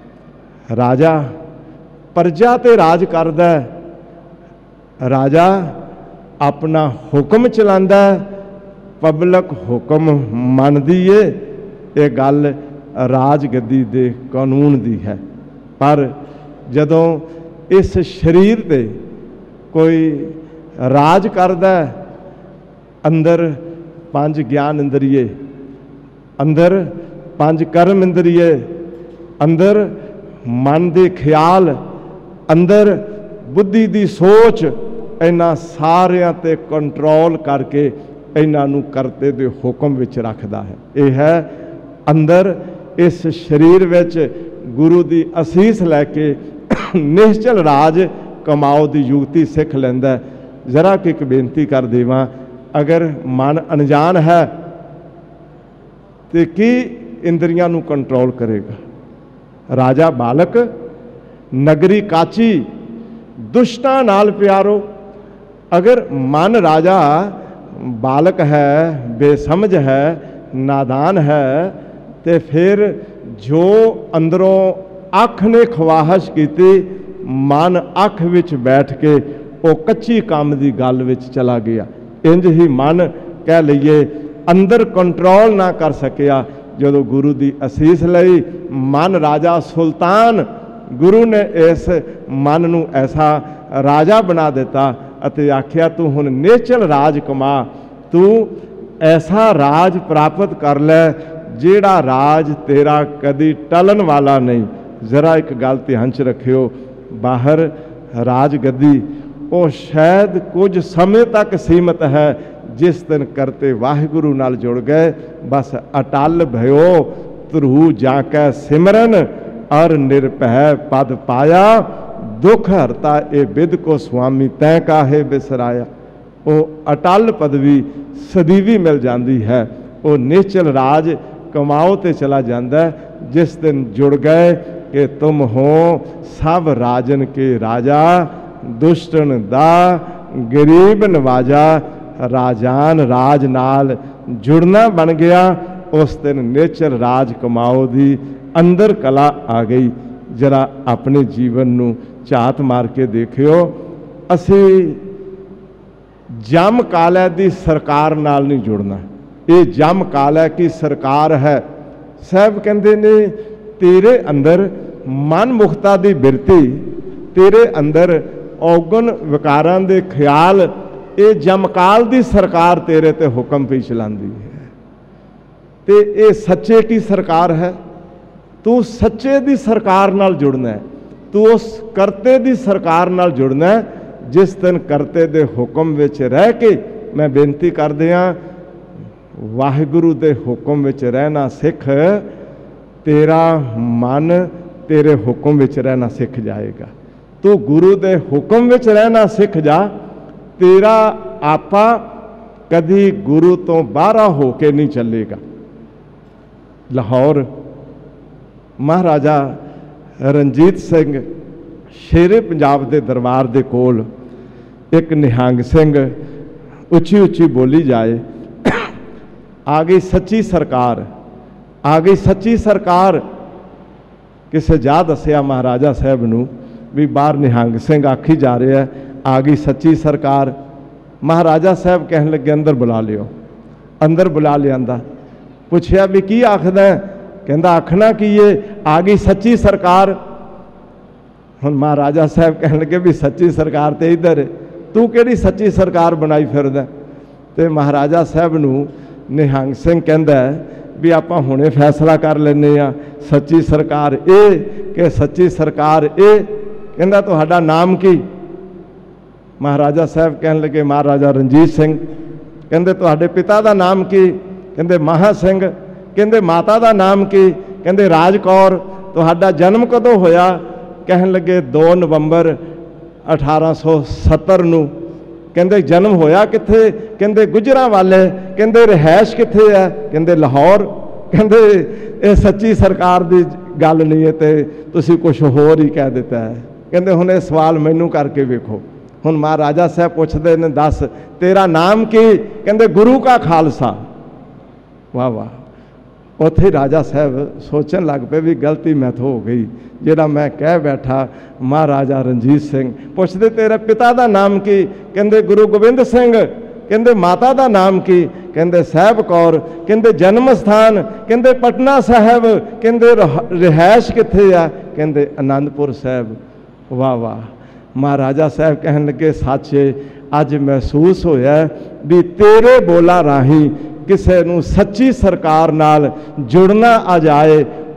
ਰਾਜਾ ਪ੍ਰਜਾ ਤੇ ਰਾਜ ਕਰਦਾ, ਰਾਜਾ ਆਪਣਾ ਹੁਕਮ ਚਲਾਉਂਦਾ, ਪਬਲਿਕ ਹੁਕਮ ਮੰਨਦੀ ਏ। ਇਹ ਗੱਲ ਰਾਜ ਗੱਦੀ ਦੇ ਕਾਨੂੰਨ ਦੀ ਹੈ। ਪਰ ਜਦੋਂ ਇਸ ਸਰੀਰ ਤੇ ਕੋਈ ਰਾਜ ਕਰਦਾ, ਅੰਦਰ ਪੰਜ ਗਿਆਨ ਇੰਦਰੀਏ, ਅੰਦਰ ਪੰਜ ਕਰਮ ਇੰਦਰੀਏ, ਅੰਦਰ ਮਨ ਦੇ ਖਿਆਲ, ਅੰਦਰ बुद्धि दी सोच इन्हां सारियां ते कंट्रोल करके इन्हां नूं करते दे हुक्म विच रखदा है। यह है अंदर इस शरीर विच गुरु दी असीस लैके निश्चल राज कमाओ दी युक्ति सिख लैंदा। जरा कि एक बेनती कर देवां, अगर मन अनजान है तो की इंद्रियां नूं कंट्रोल करेगा। राजा बालक नगरी काची दुष्टां नाल प्यारो। अगर मन राजा बालक है, बेसमझ है, नादान है, तो फिर जो अंदरों अख ने ख्वाहिश की मन अख विच बैठ के वो कच्ची काम की गल विच चला गया। इंज ही मन कह लीए अंदर कंट्रोल ना कर सकिया। जो गुरु की असीस लई मन राजा सुल्तान, गुरु ने इस मन नूं ऐसा राजा बना दिता अते आख्या तू हुण निश्चल राज कमा, तू ऐसा राज प्राप्त कर लै जेड़ा राज तेरा कदी टलन वाला नहीं। जरा एक गल ध्यान च रखियो, बाहर राज गद्दी वो शायद कुछ समय तक सीमित है। जिस दिन करते वाहिगुरु नाल जुड़ गए बस अटल भयो, ध्रुव जाकै सिमरन और निर्भय पद पाया, दुख हरता ए बिद को स्वामी तै काहे बिसराया। वो अटल पदवी सदीवी मिल जाती है। वो निश्चल राज कमाओ ते चला जाता है। जिस दिन जुड़ गए कि तुम हो सब राजन के राजा, दुष्टन दा गरीब नवाजा, राजान राज नाल जुड़ना बन गया। उस दिन निश्चल राज कमाओ दी अंदर कला आ गई। जरा अपने जीवन नूं झात मार के देखियो, असी जम कालै दी सरकार नाल नहीं जुड़ना। ये जम कालै की सरकार है। साहब कहते ने तेरे अंदर मन मुखता दी बिरती, तेरे अंदर औगन विकारां दे ख्याल, ये जमकाल दी सरकार तेरे ते हुक्म पई चलांदी है। ते ये सच्चे की सरकार है। तू सच्चे दी सरकार नाल जुड़ना है। तू उस करते दी सरकार नाल जुड़ना है। जिस दिन करते दे हुक्म विच रह के, मैं बेनती कर दियां वाहिगुरु दे हुक्म विच रहना सिख, तेरा मन तेरे हुक्म विच रहना सिख जाएगा। तू गुरु दे हुक्म विच रहना सिख जा, तेरा आपा कभी गुरु तो बाहरा होके नहीं चलेगा। लाहौर महाराजा रणजीत सिंह शेरे पंजाब के दरबार के कोल एक निहंग सिंह उची उची बोली जाए, आ गई सच्ची सरकार, आ गई सच्ची सरकार। किसे जा दसिया महाराजा साहब नूं भी बाहर निहंग सिंह आखी जा रहा है, आ गई सच्ची सरकार। महाराजा साहब कहन लगे अंदर बुला लियो। अंदर बुला लिया, पुछया भी की आखदा है? कहंदा आखना की ये आ गई सच्ची सरकार। हुण महाराजा साहब कहन लगे भी सच्ची सरकार तो इधर है, तू किहड़ी सच्ची सरकार बनाई फिरदा? ते महाराजा साहब नूं निहंग सिंह कहंदा भी आपां हुणे फैसला कर लैने आ, सच्ची सरकार ए कि सच्ची सरकार ए। कहंदा तुहाडा नाम की? महाराजा साहब कहन लगे महाराजा रणजीत सिंह। कहंदे तुहाडे पिता दा नाम की? कहंदे महा सिंह। कहंदे माता दा नाम की? कहंदे राज कौर। तुहाडा जन्म कदों होया? कहन लगे दो नवंबर अठारह सौ सत्तर नूं। कहंदे जन्म होया कित्थे? कहंदे गुजरां वाले। कहंदे रिहायश कित्थे है? कहंदे लाहौर। कहंदे ये सच्ची सरकार दी गल नहीं है ते तुसीं कुछ होर ही कह दिता है। कहंदे हुण ये सवाल मैनूं करके वेखो। हुण महाराजा साहब पुछदे ने दस तेरा नाम की? कहंदे गुरु का खालसा। वाह वाह। उत्थे राजा साहब सोचन लग पे भी गलती मैं तो हो गई, जिहड़ा मैं कह बैठा महाराजा रणजीत सिंह। पुछदे तेरे पिता का नाम की? कहंदे गुरु गोबिंद सिंह। कहंदे माता का नाम की? कहंदे साहब कौर। कहंदे जन्म स्थान? कहंदे पटना साहब। कहंदे रिहायश कित्थे आ? कहंदे आनंदपुर साहब। वाह वाह। महाराजा साहब कहन लगे सच अज महसूस होया भी तेरे बोला राही किसी नूं सच्ची सरकार नाल जुड़ना आ जाए,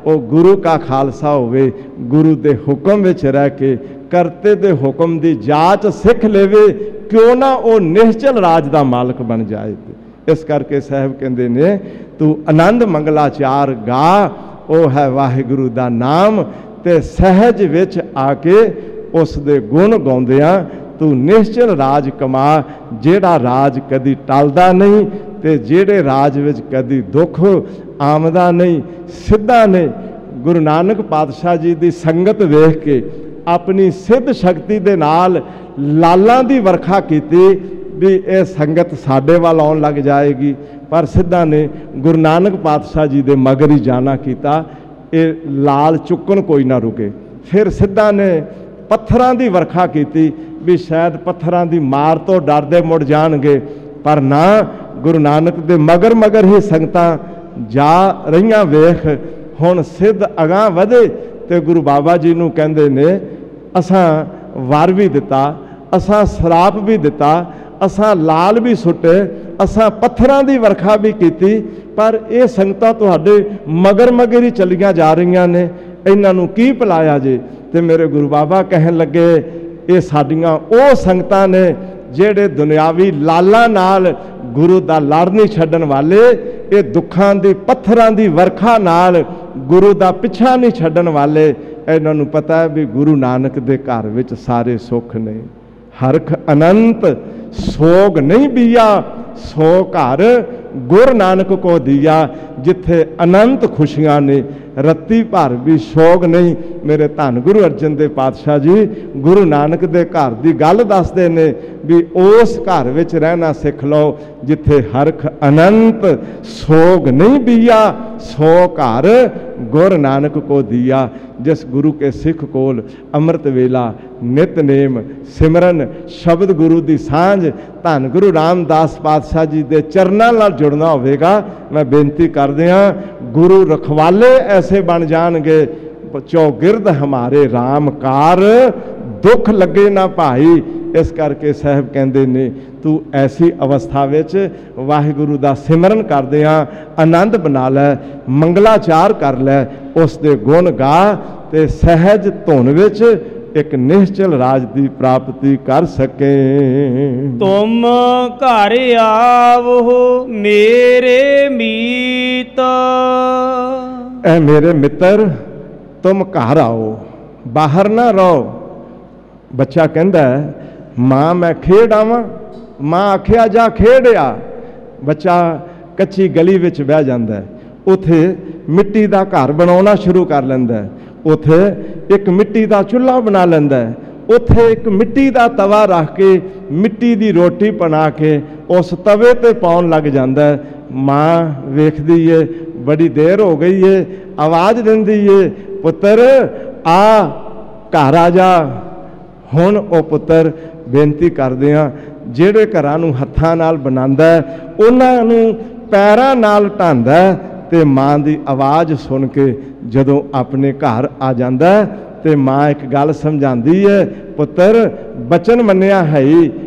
ਉਹ ਗੁਰੂ ਕਾ ਖਾਲਸਾ ਹੋਵੇ, ਗੁਰੂ ਦੇ ਹੁਕਮ ਵਿੱਚ ਰਹਿ ਕੇ ਕਰਤੇ ਦੇ ਹੁਕਮ ਦੀ ਜਾਂਚ ਸਿੱਖ ਲਵੇ, ਕਿਉਂ ਨਾ ਉਹ ਨਿਸ਼ਚਲ ਰਾਜ ਦਾ ਮਾਲਕ ਬਣ ਜਾਏ। ਇਸ ਕਰਕੇ ਸਾਹਿਬ ਕਹਿੰਦੇ ਨੇ ਤੂੰ ਆਨੰਦ ਮੰਗਲਾਚਾਰ ਗਾ, ਉਹ ਹੈ ਵਾਹਿਗੁਰੂ ਦਾ ਨਾਮ, ਤੇ ਸਹਿਜ ਵਿੱਚ ਆ ਕੇ ਉਸ ਦੇ ਗੁਣ ਗਾਉਂਦਿਆਂ ਤੂੰ ਨਿਸ਼ਚਲ ਰਾਜ ਕਮਾ, ਜਿਹੜਾ ਰਾਜ ਕਦੀ ਟਲਦਾ ਨਹੀਂ ਤੇ ਜਿਹੜੇ ਰਾਜ ਵਿੱਚ ਕਦੀ ਦੁੱਖ ਆਮਦਾ ਨਹੀਂ। ਸਿੱਧਾ ਨੇ ਗੁਰੂ ਨਾਨਕ ਪਾਤਸ਼ਾਹ ਜੀ ਦੀ ਸੰਗਤ ਵੇਖ ਕੇ ਆਪਣੀ ਸਿੱਧ ਸ਼ਕਤੀ ਦੇ ਨਾਲ ਲਾਲਾਂ ਦੀ ਵਰਖਾ ਕੀਤੀ ਵੀ ਇਹ ਸੰਗਤ ਸਾਡੇ ਵੱਲ ਆਉਣ ਲੱਗ ਜਾਏਗੀ, ਪਰ ਸਿੱਧਾ ਨੇ ਗੁਰੂ ਨਾਨਕ ਪਾਤਸ਼ਾਹ ਜੀ ਦੇ ਮਗਰ ਹੀ ਜਾਣਾ ਕੀਤਾ, ਇਹ ਲਾਲ ਚੁੱਕਣ ਕੋਈ ਨਾ ਰੁਕੇ। ਫਿਰ ਸਿੱਧਾ ਨੇ ਪੱਥਰਾਂ ਦੀ ਵਰਖਾ ਕੀਤੀ ਵੀ ਸ਼ਾਇਦ ਪੱਥਰਾਂ ਦੀ ਮਾਰ ਤੋਂ ਡਰਦੇ ਮੁੜ ਜਾਣਗੇ, ਪਰ ਨਾ, ਗੁਰੂ ਨਾਨਕ ਦੇ ਮਗਰ ਮਗਰ ਹੀ ਸੰਗਤਾਂ ਜਾ ਰਹੀਆਂ। ਵੇਖ ਹੁਣ ਸਿੱਧ ਅਗਾਂਹ ਵਧੇ ਤੇ ਗੁਰੂ ਬਾਬਾ ਜੀ ਨੂੰ ਕਹਿੰਦੇ ਨੇ ਅਸਾਂ ਵਰ ਵੀ ਦਿੱਤਾ, ਅਸਾਂ ਸਰਾਪ ਵੀ ਦਿੱਤਾ, ਅਸਾਂ ਲਾਲ ਵੀ ਸੁੱਟੇ, ਅਸਾਂ ਪੱਥਰਾਂ ਦੀ ਵਰਖਾ ਵੀ ਕੀਤੀ, ਪਰ ਇਹ ਸੰਗਤਾਂ ਤੁਹਾਡੇ ਮਗਰ ਮਗਰ ਹੀ ਚਲੀਆਂ ਜਾ ਰਹੀਆਂ ਨੇ, ਇਹਨਾਂ ਨੂੰ ਕੀ ਭੁਲਾਇਆ ਜੇ। ਤੇ ਮੇਰੇ ਗੁਰੂ ਬਾਬਾ ਕਹਿਣ ਲੱਗੇ ਇਹ ਸਾਡੀਆਂ ਉਹ ਸੰਗਤਾਂ ਨੇ ਜਿਹੜੇ ਦੁਨਿਆਵੀ ਲਾਲਾਂ ਨਾਲ ਗੁਰੂ ਦਾ ਲੜ ਨਹੀਂ ਛੱਡਣ ਵਾਲੇ, ਇਹ ਦੁੱਖਾਂ ਦੀ ਪੱਥਰਾਂ ਦੀ ਵਰਖਾ ਨਾਲ ਗੁਰੂ ਦਾ ਪਿੱਛਾ ਨਹੀਂ ਛੱਡਣ ਵਾਲੇ। ਇਹਨਾਂ ਨੂੰ ਪਤਾ ਹੈ ਵੀ ਗੁਰੂ ਨਾਨਕ ਦੇ ਘਰ ਵਿੱਚ ਸਾਰੇ ਸੁੱਖ ਨੇ, ਹਰਖ ਅਨੰਤ ਸੋਗ ਨਹੀਂ ਬੀਆ, ਸੋ ਘਰ ਗੁਰ ਨਾਨਕ ਕੋ ਦੀਆ। ਜਿੱਥੇ ਅਨੰਤ ਖੁਸ਼ੀਆਂ ਨੇ, ਰੱਤੀ ਭਰ ਵੀ ਸੋਗ ਨਹੀਂ। ਮੇਰੇ ਧੰਨ ਗੁਰੂ ਅਰਜਨ ਦੇਵ ਪਾਤਸ਼ਾਹ ਜੀ ਗੁਰੂ ਨਾਨਕ ਦੇ ਘਰ ਦੀ ਗੱਲ ਦੱਸਦੇ ਨੇ ਵੀ ਉਸ ਘਰ ਵਿੱਚ ਰਹਿਣਾ ਸਿੱਖ ਲਓ ਜਿੱਥੇ ਹਰਖ ਅਨੰਤ ਸੋਗ ਨਹੀਂ ਬੀਆ, ਸੋ ਘਰ ਗੁਰ ਨਾਨਕ ਕੋ ਦੀਆ। ਜਿਸ ਗੁਰੂ ਕੇ ਸਿੱਖ ਕੋਲ ਅੰਮ੍ਰਿਤ ਵੇਲਾ, ਨਿਤਨੇਮ, ਸਿਮਰਨ, ਸ਼ਬਦ ਗੁਰੂ ਦੀ ਸਾਂਝ, ਧੰਨ ਗੁਰੂ ਰਾਮਦਾਸ ਪਾਤਸ਼ਾਹ ਜੀ ਦੇ ਚਰਨਾਂ ਨਾਲ ਜੁੜਨਾ ਹੋਵੇਗਾ। ਮੈਂ ਬੇਨਤੀ ਕਰਦੇ ਹਾਂ ਗੁਰੂ ਰਖਵਾਲੇ ਐਸੇ ਬਣ ਜਾਣਗੇ, ਚੌਗਿਰਦ ਹਮਾਰੇ ਰਾਮਕਾਰ, ਦੁੱਖ ਲੱਗੇ ਨਾ ਭਾਈ। ਇਸ ਕਰਕੇ ਸਾਹਿਬ ਕਹਿੰਦੇ ਨੇ ਤੂੰ ਐਸੀ ਅਵਸਥਾ ਵਿੱਚ ਵਾਹਿਗੁਰੂ ਦਾ ਸਿਮਰਨ ਕਰਦਿਆਂ ਆਨੰਦ ਬਣਾ ਲੈ, ਮੰਗਲਾਚਾਰ ਕਰ ਲੈ, ਉਸ ਦੇ ਗੁਣ ਗਾ ਤੇ ਸਹਿਜ ਧੁਨ ਵਿੱਚ ਇੱਕ ਨਿਸ਼ਚਲ ਰਾਜ ਦੀ ਪ੍ਰਾਪਤੀ ਕਰ ਸਕੇ। ਤੁਮ ਘਰ ਆਵੋ ਮੇਰੇ ਮੀਤ, ਐ ਮੇਰੇ ਮਿੱਤਰ ਤੁਮ ਘਰ ਆਓ, ਬਾਹਰ ਨਾ ਰਹੋ। ਬੱਚਾ ਕਹਿੰਦਾ ਮਾਂ ਮੈਂ ਖੇਡ ਆਵਾਂ, ਮਾਂ ਆਖਿਆ ਜਾ ਖੇਡਿਆ। ਬੱਚਾ ਕੱਚੀ ਗਲੀ ਵਿੱਚ ਬਹਿ ਜਾਂਦਾ, ਉੱਥੇ ਮਿੱਟੀ ਦਾ ਘਰ ਬਣਾਉਣਾ ਸ਼ੁਰੂ ਕਰ ਲੈਂਦਾ, ਉੱਥੇ ਇੱਕ ਮਿੱਟੀ ਦਾ ਚੁੱਲ੍ਹਾ ਬਣਾ ਲੈਂਦਾ, ਉੱਥੇ ਇੱਕ ਮਿੱਟੀ ਦਾ ਤਵਾ ਰੱਖ ਕੇ ਮਿੱਟੀ ਦੀ ਰੋਟੀ ਬਣਾ ਕੇ ਉਸ ਤਵੇ ਤੇ ਪਾਉਣ ਲੱਗ ਜਾਂਦਾ। ਮਾਂ ਵੇਖਦੀ ਏ ਬੜੀ ਦੇਰ ਹੋ ਗਈ ਏ, ਆਵਾਜ਼ ਦਿੰਦੀ ਏ ਪੁੱਤਰ ਆ ਘਰ ਆ ਜਾ। ਹੁਣ ਉਹ ਪੁੱਤਰ ਬੇਨਤੀ ਕਰਦੇ ਹਾਂ ਜਿਹੜੇ ਘਰਾਂ ਨੂੰ ਹੱਥਾਂ ਨਾਲ ਬਣਾਉਂਦਾ ਉਹਨਾਂ ਨੂੰ ਪੈਰਾਂ ਨਾਲ ਢਾਂਦਾ ਤੇ ਮਾਂ ਦੀ ਆਵਾਜ਼ ਸੁਣ ਕੇ ਜਦੋਂ ਆਪਣੇ ਘਰ ਆ ਜਾਂਦਾ ਤੇ ਮਾਂ ਇੱਕ ਗੱਲ ਸਮਝਾਉਂਦੀ ਹੈ, ਪੁੱਤਰ ਬਚਨ ਮੰਨਿਆ ਹੈ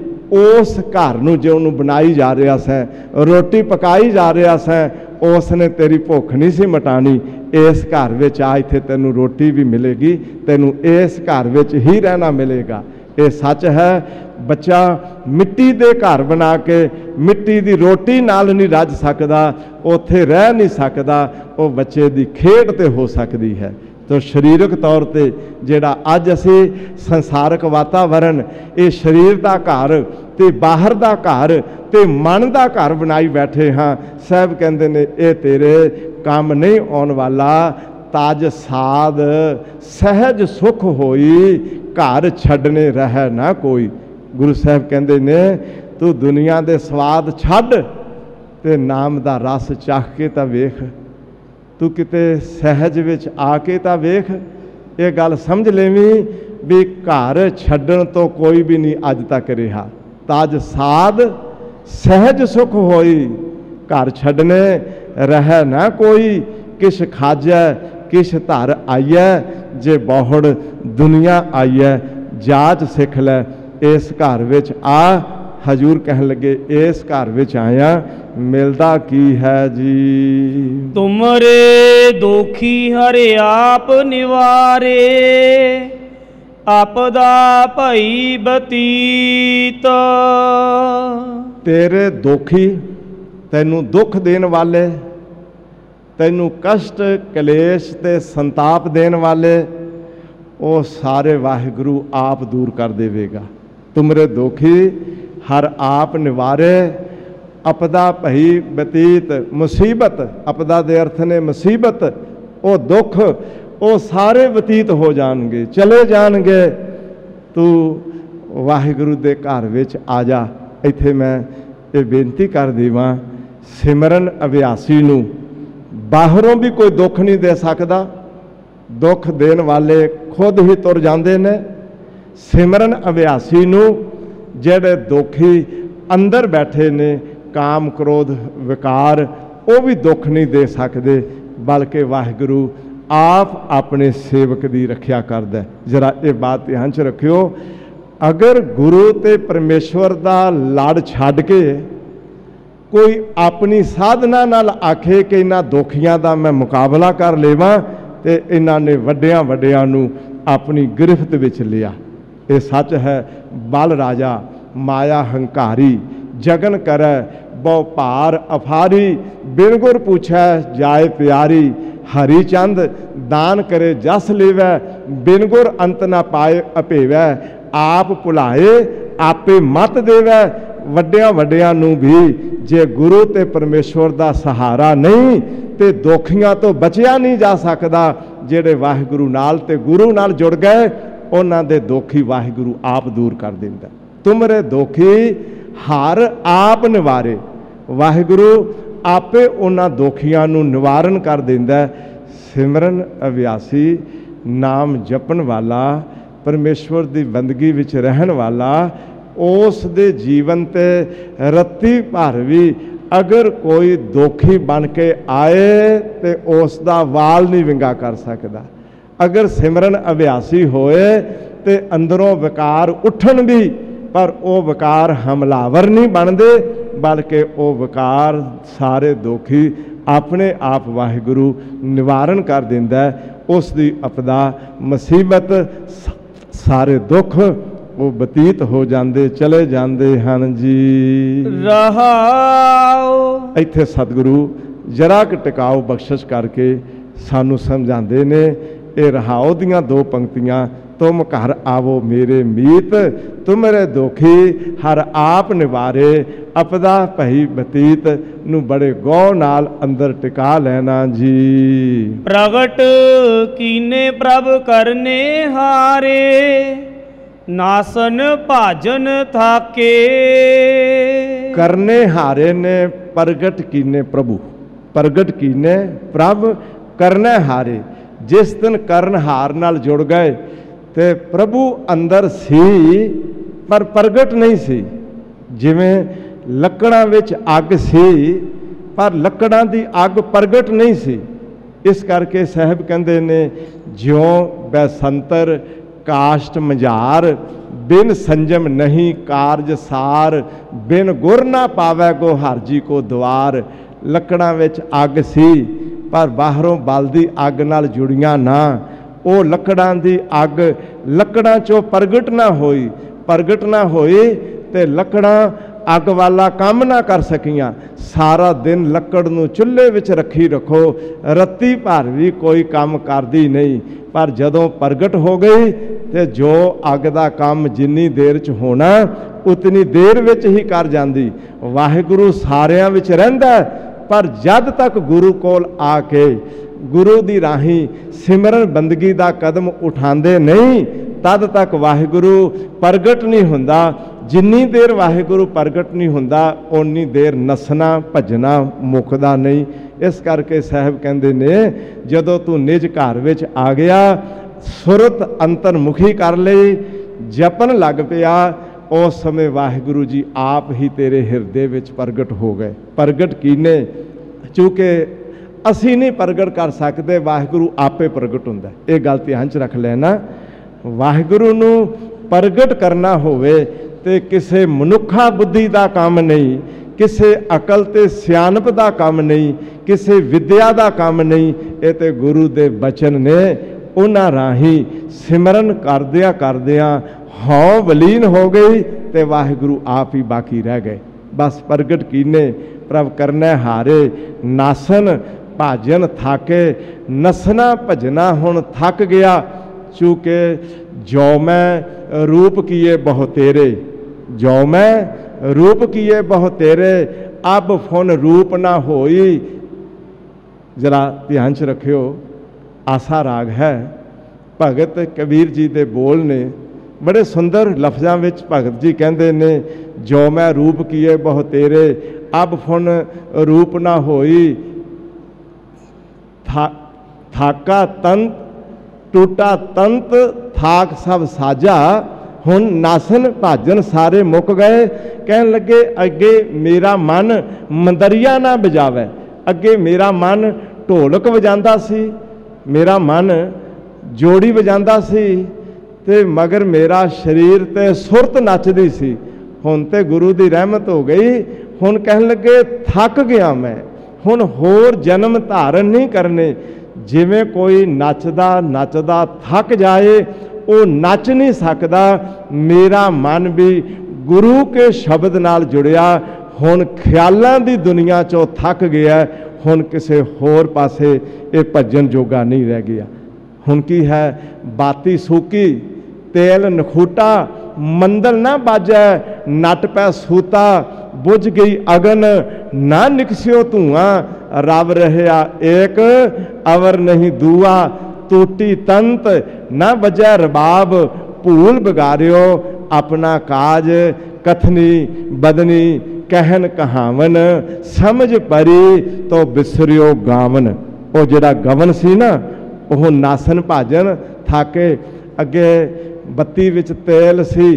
ਉਸ ਘਰ ਨੂੰ ਜੇ ਉਹਨੂੰ ਬਣਾਈ ਜਾ ਰਿਹਾ ਸੈਂ, ਰੋਟੀ ਪਕਾਈ ਜਾ ਰਿਹਾ ਸੈਂ, ਉਸ ਨੇ ਤੇਰੀ ਭੁੱਖ ਨਹੀਂ ਸੀ ਮਿਟਾਣੀ। ਇਸ ਘਰ ਵਿੱਚ ਆ, ਇੱਥੇ ਤੈਨੂੰ ਰੋਟੀ ਵੀ ਮਿਲੇਗੀ, ਤੈਨੂੰ ਇਸ ਘਰ ਵਿੱਚ ਹੀ ਰਹਿਣਾ ਮਿਲੇਗਾ। ਇਹ ਸੱਚ ਹੈ। ਬੱਚਾ ਮਿੱਟੀ ਦੇ ਘਰ ਬਣਾ ਕੇ ਮਿੱਟੀ ਦੀ ਰੋਟੀ ਨਾਲ ਨਹੀਂ ਰੱਜ ਸਕਦਾ, ਉੱਥੇ ਰਹਿ ਨਹੀਂ ਸਕਦਾ। ਉਹ ਬੱਚੇ ਦੀ ਖੇਡ ਤੇ ਹੋ ਸਕਦੀ ਹੈ। ਤੋ ਸਰੀਰਕ ਤੌਰ ਤੇ ਜਿਹੜਾ ਅੱਜ ਅਸੀਂ ਸੰਸਾਰਕ ਵਾਤਾਵਰਨ, ਇਹ ਸਰੀਰ ਦਾ ਘਰ ਤੇ ਬਾਹਰ ਦਾ ਘਰ ਤੇ ਮਨ ਦਾ ਘਰ ਬਣਾਈ ਬੈਠੇ ਹਾਂ। ਸਾਹਿਬ ਕਹਿੰਦੇ ਨੇ ਇਹ ਤੇਰੇ ਕੰਮ ਨਹੀਂ ਆਉਣ ਵਾਲਾ। ਤਾਜ ਸਾਧ ਸਹਿਜ ਸੁਖ ਹੋਈ, ਘਰ ਛੱਡਨੇ ਰਹਿ ਨਾ ਕੋਈ। ਗੁਰੂ ਸਾਹਿਬ ਕਹਿੰਦੇ ਨੇ ਤੂੰ ਦੁਨੀਆ ਦੇ ਸਵਾਦ ਛੱਡ ਤੇ ਨਾਮ ਦਾ ਰਸ ਚੱਖ ਕੇ ਤਾਂ ਵੇਖ, ਤੂੰ ਕਿਤੇ ਸਹਿਜ ਵਿੱਚ ਆ ਕੇ ਤਾਂ ਵੇਖ। ਇਹ ਗੱਲ ਸਮਝ ਲੈਵੀਂ ਵੀ ਘਰ ਛੱਡਣ ਤੋਂ ਕੋਈ ਵੀ ਨਹੀਂ ਅੱਜ ਤੱਕ ਰਿਹਾ। ਤਾਜ ਸਾਧ ਸਹਿਜ ਸੁਖ ਹੋਈ, ਘਰ ਛੱਡਨੇ ਰਹਿ ਨਾ ਕੋਈ। ਕਿਛ ਖਾਜੈ ਕਿਛ ਧਰ ਆਈਐ, ਜੇ ਬਹੁੜ ਦੁਨੀਆ ਆਈਐ। ਜਾਚ ਸਿੱਖ ਲੈ, ਇਸ ਘਰ ਵਿੱਚ ਆ ਹਜੂਰ ਕਹਿਣ ਲੱਗੇ ਇਸ ਘਰ ਵਿੱਚ ਆਇਆ, ਮਿਲਦਾ ਕੀ ਹੈ ਜੀ। ਤੁਮਰੇ ਦੋਖੀ ਹਰਿ ਆਪ ਨਿਵਾਰੇ, ਆਪਦਾ ਭਈ ਬਤੀਤ। ਤੇਰੇ ਦੋਖੀ, ਤੈਨੂੰ ਦੁੱਖ ਦੇਣ ਵਾਲੇ, ਤੈਨੂੰ ਕਸ਼ਟ ਕਲੇਸ਼ ਤੇ ਸੰਤਾਪ ਦੇਣ ਵਾਲੇ, ਉਹ ਸਾਰੇ ਵਾਹਿਗੁਰੂ ਆਪ ਦੂਰ ਕਰ ਦੇਵੇਗਾ। ਤੁਮਰੇ ਦੋਖੀ ਹਰ ਆਪ ਨਿਵਾਰੇ, ਆਪਦਾ ਭਈ ਬਤੀਤ। ਮੁਸੀਬਤ, ਆਪਦਾ ਦੇ ਅਰਥ ਨੇ ਮੁਸੀਬਤ, ਉਹ ਦੁੱਖ ਉਹ ਸਾਰੇ ਬਤੀਤ ਹੋ ਜਾਣਗੇ, ਚਲੇ ਜਾਣਗੇ। ਤੂੰ ਵਾਹਿਗੁਰੂ ਦੇ ਘਰ ਵਿੱਚ ਆ ਜਾ। ਇੱਥੇ ਮੈਂ ਇਹ ਬੇਨਤੀ ਕਰ ਦੇਵਾਂ, ਸਿਮਰਨ ਅਭਿਆਸੀ ਨੂੰ ਬਾਹਰੋਂ ਵੀ ਕੋਈ ਦੁੱਖ ਨਹੀਂ ਦੇ ਸਕਦਾ, ਦੁੱਖ ਦੇਣ ਵਾਲੇ ਖੁਦ ਹੀ ਤੁਰ ਜਾਂਦੇ ਨੇ। ਸਿਮਰਨ ਅਭਿਆਸੀ ਨੂੰ ਜਿਹੜੇ ਦੋਖੀ ਅੰਦਰ ਬੈਠੇ ਨੇ, ਕਾਮ ਕ੍ਰੋਧ ਵਿਕਾਰ, ਉਹ ਵੀ ਦੁੱਖ ਨਹੀਂ ਦੇ ਸਕਦੇ, ਬਲਕਿ ਵਾਹਿਗੁਰੂ ਆਪ ਆਪਣੇ ਸੇਵਕ ਦੀ ਰੱਖਿਆ ਕਰਦਾ। ਜਰਾ ਇਹ ਬਾਤ ਧਿਆਨ 'ਚ ਰੱਖਿਓ, ਅਗਰ ਗੁਰੂ ਤੇ ਪਰਮੇਸ਼ਵਰ ਦਾ ਲੜ ਛੱਡ ਕੇ ਕੋਈ ਆਪਣੀ ਸਾਧਨਾ ਨਾਲ ਆਖੇ ਕਿ ਇਹਨਾਂ ਦੋਖੀਆਂ ਦਾ ਮੈਂ ਮੁਕਾਬਲਾ ਕਰ ਲੇਵਾਂ, ਤੇ ਇਹਨਾਂ ਨੇ ਵੱਡਿਆਂ ਵੱਡਿਆਂ ਨੂੰ ਆਪਣੀ ਗਿਰਫਤ ਵਿੱਚ ਲਿਆ। ਇਹ ਸੱਚ ਹੈ। ਬਲ ਰਾਜਾ ਮਾਇਆ ਹੰਕਾਰੀ, ਜਗਨ ਕਰੈ ਬਹੁ ਭਾਰ ਅਫਾਰੀ, ਬਿਨ ਗੁਰ ਪੁੱਛੈ ਜਾਏ ਪਿਆਰੀ। ਹਰੀ ਚੰਦ ਦਾਨ ਕਰੇ ਜਸ ਲੇਵੈ, ਬਿਨ ਗੁਰ ਅੰਤ ਨਾ ਪਾਏ ਅਭੇਵੈ। ਆਪ ਭੁਲਾਏ ਆਪੇ ਮਤ ਦੇਵੈ, ਵੱਡਿਆਂ ਵੱਡਿਆਂ ਨੂੰ ਵੀ ਜੇ ਗੁਰੂ ਤੇ ਪਰਮੇਸ਼ਵਰ ਦਾ ਸਹਾਰਾ ਨਹੀਂ ਤੇ ਦੋਖੀਆਂ ਤੋਂ ਬਚਿਆ ਨਹੀਂ ਜਾ ਸਕਦਾ। ਜਿਹੜੇ ਵਾਹਿਗੁਰੂ ਨਾਲ ਤੇ ਗੁਰੂ ਨਾਲ ਜੁੜ ਗਏ, ਉਹਨਾਂ ਦੇ ਦੋਖੀ ਵਾਹਿਗੁਰੂ ਆਪ ਦੂਰ ਕਰ ਦਿੰਦਾ। ਤੁਮਰੇ ਦੋਖੀ ਹਰ ਆਪ ਨਿਵਾਰੇ, ਵਾਹਿਗੁਰੂ ਆਪੇ ਉਹਨਾਂ ਦੋਖੀਆਂ ਨੂੰ ਨਿਵਾਰਨ ਕਰ ਦਿੰਦਾ। ਸਿਮਰਨ ਅਭਿਆਸੀ, ਨਾਮ ਜਪਣ ਵਾਲਾ, ਪਰਮੇਸ਼ਵਰ ਦੀ ਬੰਦਗੀ ਵਿੱਚ ਰਹਿਣ ਵਾਲਾ, ਉਸ ਦੇ ਜੀਵਨ ਤੇ ਰੱਤੀ ਭਰ ਵੀ ਅਗਰ ਕੋਈ ਦੋਖੀ ਬਣ ਕੇ ਆਏ ਤੇ ਉਸ ਦਾ ਵਾਲ ਨਹੀਂ ਵਿੰਗਾ ਕਰ ਸਕਦਾ। ਅਗਰ ਸਿਮਰਨ ਅਭਿਆਸੀ ਹੋਏ ਤੇ ਅੰਦਰੋਂ ਵਿਕਾਰ ਉੱਠਣ ਵੀ, ਪਰ ਉਹ ਵਿਕਾਰ ਹਮਲਾਵਰ ਨਹੀਂ ਬਣਦੇ, ਬਲਕਿ ਉਹ ਵਿਕਾਰ ਸਾਰੇ ਦੋਖੀ ਆਪਣੇ ਆਪ ਵਾਹਿਗੁਰੂ ਨਿਵਾਰਨ ਕਰ ਦਿੰਦਾ। ਉਸ ਦੀ ਆਪਦਾ ਮੁਸੀਬਤ ਸਾਰੇ ਦੁੱਖ ਉਹ ਬਤੀਤ ਹੋ ਜਾਂਦੇ, ਚਲੇ ਜਾਂਦੇ ਹਨ ਜੀ। ਰਹਾਉ, ਇੱਥੇ ਸਤਿਗੁਰੂ ਜਰਾ ਕੁ ਟਿਕਾਓ ਬਖਸ਼ਿਸ਼ ਕਰਕੇ ਸਾਨੂੰ ਸਮਝਾਉਂਦੇ ਨੇ। ਇਹ ਰਹਾਉ ਦੀਆਂ ਦੋ ਪੰਕਤੀਆਂ, ਤੁਮ ਘਰ ਆਵੋ ਮੇਰੇ ਮੀਤ, ਤੁਮਰੇ ਦੋਖੀ ਹਰ ਆਪ ਨਿਵਾਰੇ, ਆਪਦਾ ਭਈ ਬਤੀਤ ਨੂੰ ਬੜੇ ਗੌਰ ਨਾਲ ਅੰਦਰ ਟਿਕਾ ਲੈਣਾ ਜੀ। ਪ੍ਰਗਟ ਕੀਨੇ ਪ੍ਰਭ ਕਰਨੇ ਹਾਰੇ, ਨਾਸਨ ਭਾਜਨ ਥਾਕੇ। ਕਰਨੇ ਹਾਰੇ ਨੇ ਪ੍ਰਗਟ ਕੀਨੇ ਪ੍ਰਭੂ, ਪ੍ਰਗਟ ਕੀਨੇ ਪ੍ਰਭ ਕਰਨੇ ਹਾਰੇ। ਜਿਸ ਦਿਨ ਕਰਨ ਹਾਰ ਨਾਲ ਜੁੜ ਗਏ ਤੇ ਪ੍ਰਭੂ ਅੰਦਰ ਸੀ ਪਰ ਪ੍ਰਗਟ ਨਹੀਂ ਸੀ। ਜਿਵੇਂ ਲੱਕੜਾਂ ਵਿੱਚ ਅੱਗ ਸੀ ਪਰ ਲੱਕੜਾਂ ਦੀ ਅੱਗ ਪ੍ਰਗਟ ਨਹੀਂ ਸੀ। ਇਸ ਕਰਕੇ ਸਾਹਿਬ ਕਹਿੰਦੇ ਨੇ, ਜਿਉਂ ਬੈਸੰਤਰ ਕਾਸ਼ਟ ਮਝਾਰ, ਬਿਨ ਸੰਜਮ ਨਹੀਂ ਕਾਰਜ ਸਾਰ, ਬਿਨ ਗੁਰ ਨਾ ਪਾਵੈ ਕੋ ਹਰ ਜੀ ਕੋ ਦੁਆਰ। ਲੱਕੜਾਂ ਵਿੱਚ ਅੱਗ ਸੀ ਪਰ ਬਾਹਰੋਂ ਬਲਦੀ ਅੱਗ ਨਾਲ ਜੁੜੀਆਂ ਨਾ। ਉਹ ਲੱਕੜਾਂ ਦੀ ਅੱਗ ਲੱਕੜਾਂ 'ਚੋਂ ਪ੍ਰਗਟ ਨਾ ਹੋਈ, ਪ੍ਰਗਟ ਨਾ ਹੋਈ ਤੇ ਲੱਕੜਾਂ ਅੱਗ ਵਾਲਾ ਕੰਮ ਨਾ ਕਰ ਸਕੀਆਂ। ਸਾਰਾ ਦਿਨ ਲੱਕੜ ਨੂੰ ਚੁੱਲ੍ਹੇ ਵਿੱਚ ਰੱਖੀ ਰੱਖੋ, ਰੱਤੀ ਭਰ ਵੀ ਕੋਈ ਕੰਮ ਕਰਦੀ ਨਹੀਂ, ਪਰ ਜਦੋਂ ਪ੍ਰਗਟ ਹੋ ਗਈ ਤੇ ਜੋ ਅੱਗ ਦਾ ਕੰਮ ਜਿੰਨੀ ਦੇਰ 'ਚ ਹੋਣਾ ਉਤਨੀ ਦੇਰ ਵਿੱਚ ਹੀ ਕਰ ਜਾਂਦੀ। ਵਾਹਿਗੁਰੂ ਸਾਰਿਆਂ ਵਿੱਚ ਰਹਿੰਦਾ, ਪਰ ਜਦ ਤੱਕ ਗੁਰੂ ਕੋਲ ਆ ਕੇ ਗੁਰੂ ਦੀ ਰਾਹੀਂ ਸਿਮਰਨ ਬੰਦਗੀ ਦਾ ਕਦਮ ਉਠਾਉਂਦੇ ਨਹੀਂ, ਤਦ ਤੱਕ ਵਾਹਿਗੁਰੂ ਪ੍ਰਗਟ ਨਹੀਂ ਹੁੰਦਾ। ਜਿੰਨੀ ਦੇਰ ਵਾਹਿਗੁਰੂ ਪ੍ਰਗਟ ਨਹੀਂ ਹੁੰਦਾ ਓਨੀ ਦੇਰ ਨੱਸਣਾ ਭੱਜਣਾ ਮੁੱਕਦਾ ਨਹੀਂ। ਇਸ ਕਰਕੇ ਸਾਹਿਬ ਕਹਿੰਦੇ ਨੇ, ਜਦੋਂ ਤੂੰ ਨਿਜ ਘਰ ਵਿੱਚ ਆ ਗਿਆ, ਸੁਰਤ ਅੰਤਰਮੁਖੀ ਕਰ ਲਈ, ਜਪਣ ਲੱਗ ਪਿਆ, ਉਸ ਸਮੇਂ ਵਾਹਿਗੁਰੂ ਜੀ ਆਪ ਹੀ ਤੇਰੇ ਹਿਰਦੇ ਵਿੱਚ ਪ੍ਰਗਟ ਹੋ ਗਏ। ਪ੍ਰਗਟ ਕੀਨੇ, ਚੂँਕਿ ਅਸੀਂ ਨਹੀਂ ਪ੍ਰਗਟ ਕਰ ਸਕਦੇ, ਵਾਹਿਗੁਰੂ ਆਪੇ ਪ੍ਰਗਟ ਹੁੰਦਾ। ਇਹ ਗੱਲ ਧਿਆਨ 'ਚ ਰੱਖ ਲੈਣਾ। ਵਾਹਿਗੁਰੂ ਨੂੰ ਪ੍ਰਗਟ ਕਰਨਾ ਹੋਵੇ ਤੇ ਕਿਸੇ ਮਨੁੱਖਾ ਬੁੱਧੀ ਦਾ ਕੰਮ ਨਹੀਂ, ਕਿਸੇ ਅਕਲ ਤੇ ਸਿਆਣਪ ਦਾ ਕੰਮ ਨਹੀਂ, ਕਿਸੇ ਵਿਦਿਆ ਦਾ ਕੰਮ ਨਹੀਂ। ਇਹ ਤੇ ਗੁਰੂ ਦੇ ਬਚਨ ਨੇ। ਉਹਨਾਂ ਰਾਹੀਂ ਸਿਮਰਨ ਕਰਦਿਆਂ ਕਰਦਿਆਂ ਹਉ ਵਲੀਨ ਹੋ ਗਈ ਤੇ ਵਾਹਿਗੁਰੂ ਆਪ ਹੀ ਬਾਕੀ ਰਹਿ ਗਏ। ਬਸ ਪ੍ਰਗਟ ਕੀਨੇ ਪ੍ਰਭ ਕਰਨੈ ਹਾਰੇ, ਨਾਸਨ ਭਾਜਨ ਥਾਕੇ। ਨਸਣਾ ਭਜਨਾ ਹੁਣ ਥੱਕ ਗਿਆ, ਚੂਕੇ ਜੋ ਮੈਂ ਰੂਪ ਕੀਏ ਬਹੁ ਤੇਰੇ, ਜੋ ਮੈਂ ਰੂਪ ਕੀਏ ਬਹੁ ਤੇਰੇ, ਅਬ ਫੁਨ ਰੂਪ ਨਾ ਹੋਈ। जरा ध्यान च रखियो, आसा राग है। भगत कबीर जी के बोल ने बड़े सुंदर लफ्ज़ों में भगत जी कहते ने, जो मैं रूप किए बहु तेरे, अब फुन रूप ना होई। था थाका तंत टूटा तंत, थाक सब साजा। हुण नासन भाजन सारे मुक गए। कहन लगे अगे मेरा मन मंदरिया ना बजावे। अगे मेरा मन ढोलक वजांदा सी, मेरा मन जोड़ी वजांदा सी, ते मगर मेरा शरीर ते सुरत नचदी सी। हुण ते गुरु दी रहमत हो गई। हुण कहन लगे थक गया मैं, हुण होर जन्म धारण नहीं करने। जिवें कोई नचदा नचदा थक जाए, वो नच नहीं सकदा। मेरा मन भी गुरु के शब्द नाल जुड़िया। हुण ख्यालां दी दुनिया चों थक गया। हुण किसे होर पासे ये भजन जोगा नहीं रह गया। हुण की है, बाती सूकी तेल नखूटा, मंदल ना बाजै नट पै सूता। बुझ गई अगन ना निकसियो धुआं, रब रहा एक अवर नहीं दूआ। टूटी तंत ना बजै रबाब, भूल बिगाड़ियो अपना काज। कथनी बदनी कहन कहावन, समझ परी तो बिसरियो गावन। वो जिहड़ा गवन सी ना, वह नासन भाजन थाके। अगे बत्ती विच तेल सी,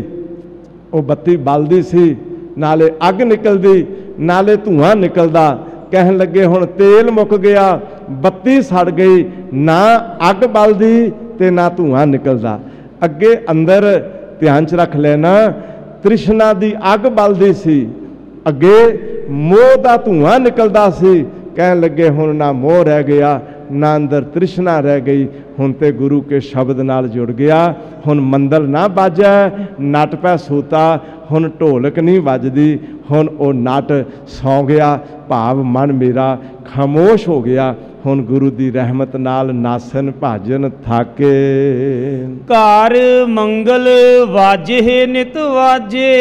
वो बत्ती बलदी सी, नाले अग निकलदी नाले धुआं निकलदा। कहन लगे हुण तेल मुक गया, बत्ती सड़ गई, ना अग बलदी ते ना धुआं निकलदा। अगे अंदर ध्यान च रख लेना, तृष्णा दी अग बलदी सी, अगे मोह का धुआं निकलता सी। कहन लगे हुण ना मोह रह गया, ना अंदर तृष्णा रह गई। हुण ते गुरु के शब्द नाल जुड़ गया। हुण मंदल ना बाजै नट पै सूता, हुण ढोलक नहीं वजदी, हुण ओ नट सौ गया। भाव मन मेरा खामोश हो गया। हुण गुरु दी रहमत नाल नासन भाजन थाके। कार मंगल वाजे नित वाजे,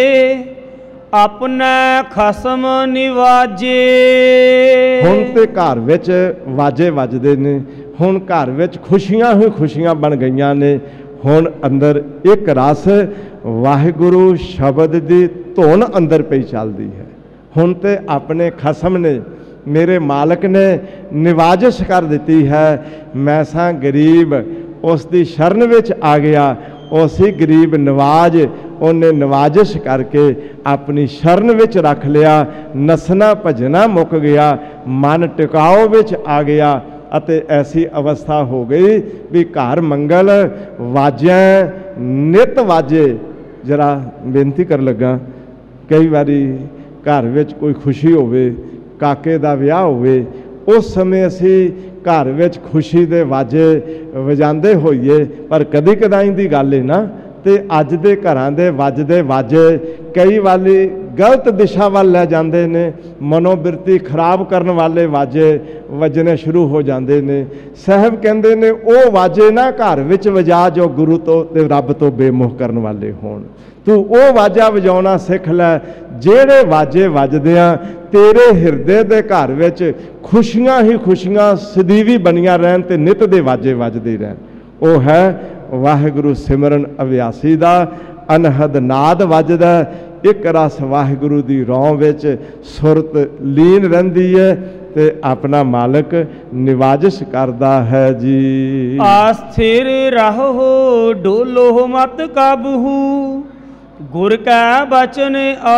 अपना खसम निवाजे। हुण ते घर विच वाजे वजदे ने। हुण घर विच खुशियां ही खुशियां बन गईयां ने। हुण अंदर एक रस वाहिगुरु शब्द दी धुन अंदर पई चलदी है। हुण ते अपने खसम ने, मेरे मालक ने निवाजिश कर दी है। मैं सा गरीब, उस दी शरण विच आ गया। उसी गरीब नवाज, उन्हें नवाजिश करके अपनी शरण विच रख लिया। नसना भजना मुक गया, मन टिकाओ विच आ गया। अते ऐसी अवस्था हो गई भी घर मंगल वाजे नित वाजे। जरा बेनती कर लगा, कई बारी घर विच कोई खुशी होवे, काके दा विआह होवे, उस समय असी घर विच खुशी दे वाजे वजांदे होइए, पर कदी कदाई दी गल है ना। ते अज दे घरां दे वजदे वाजे कई वाली गलत दिशा वाल लै जांदे ने। मनोबिरती खराब करने वाले वाजे वजने शुरू हो जाते ने। साहब कहते ने वो वाजे ना घर विच वजा जो गुरु तो ते रब तो बेमुख करने वाले होण। तू वो वाजा वजाउणा सिख लै जेड़े वाजे वजदियां तेरे हिरदे दे घर विच खुशियां ही खुशियां सदीवी बनियां रहन ते नित दे वाजे वजदे रहन। वो है वाहिगुरु सिमरन अभ्यासी दा अनहद नाद वजदा। एक रस वाहिगुरु दी रौं विच सुरत लीन रहिंदी है ते अपना मालक निवाजिश करदा है जी। आस्थिर रहो डोलो मत काबू, गुर का बचन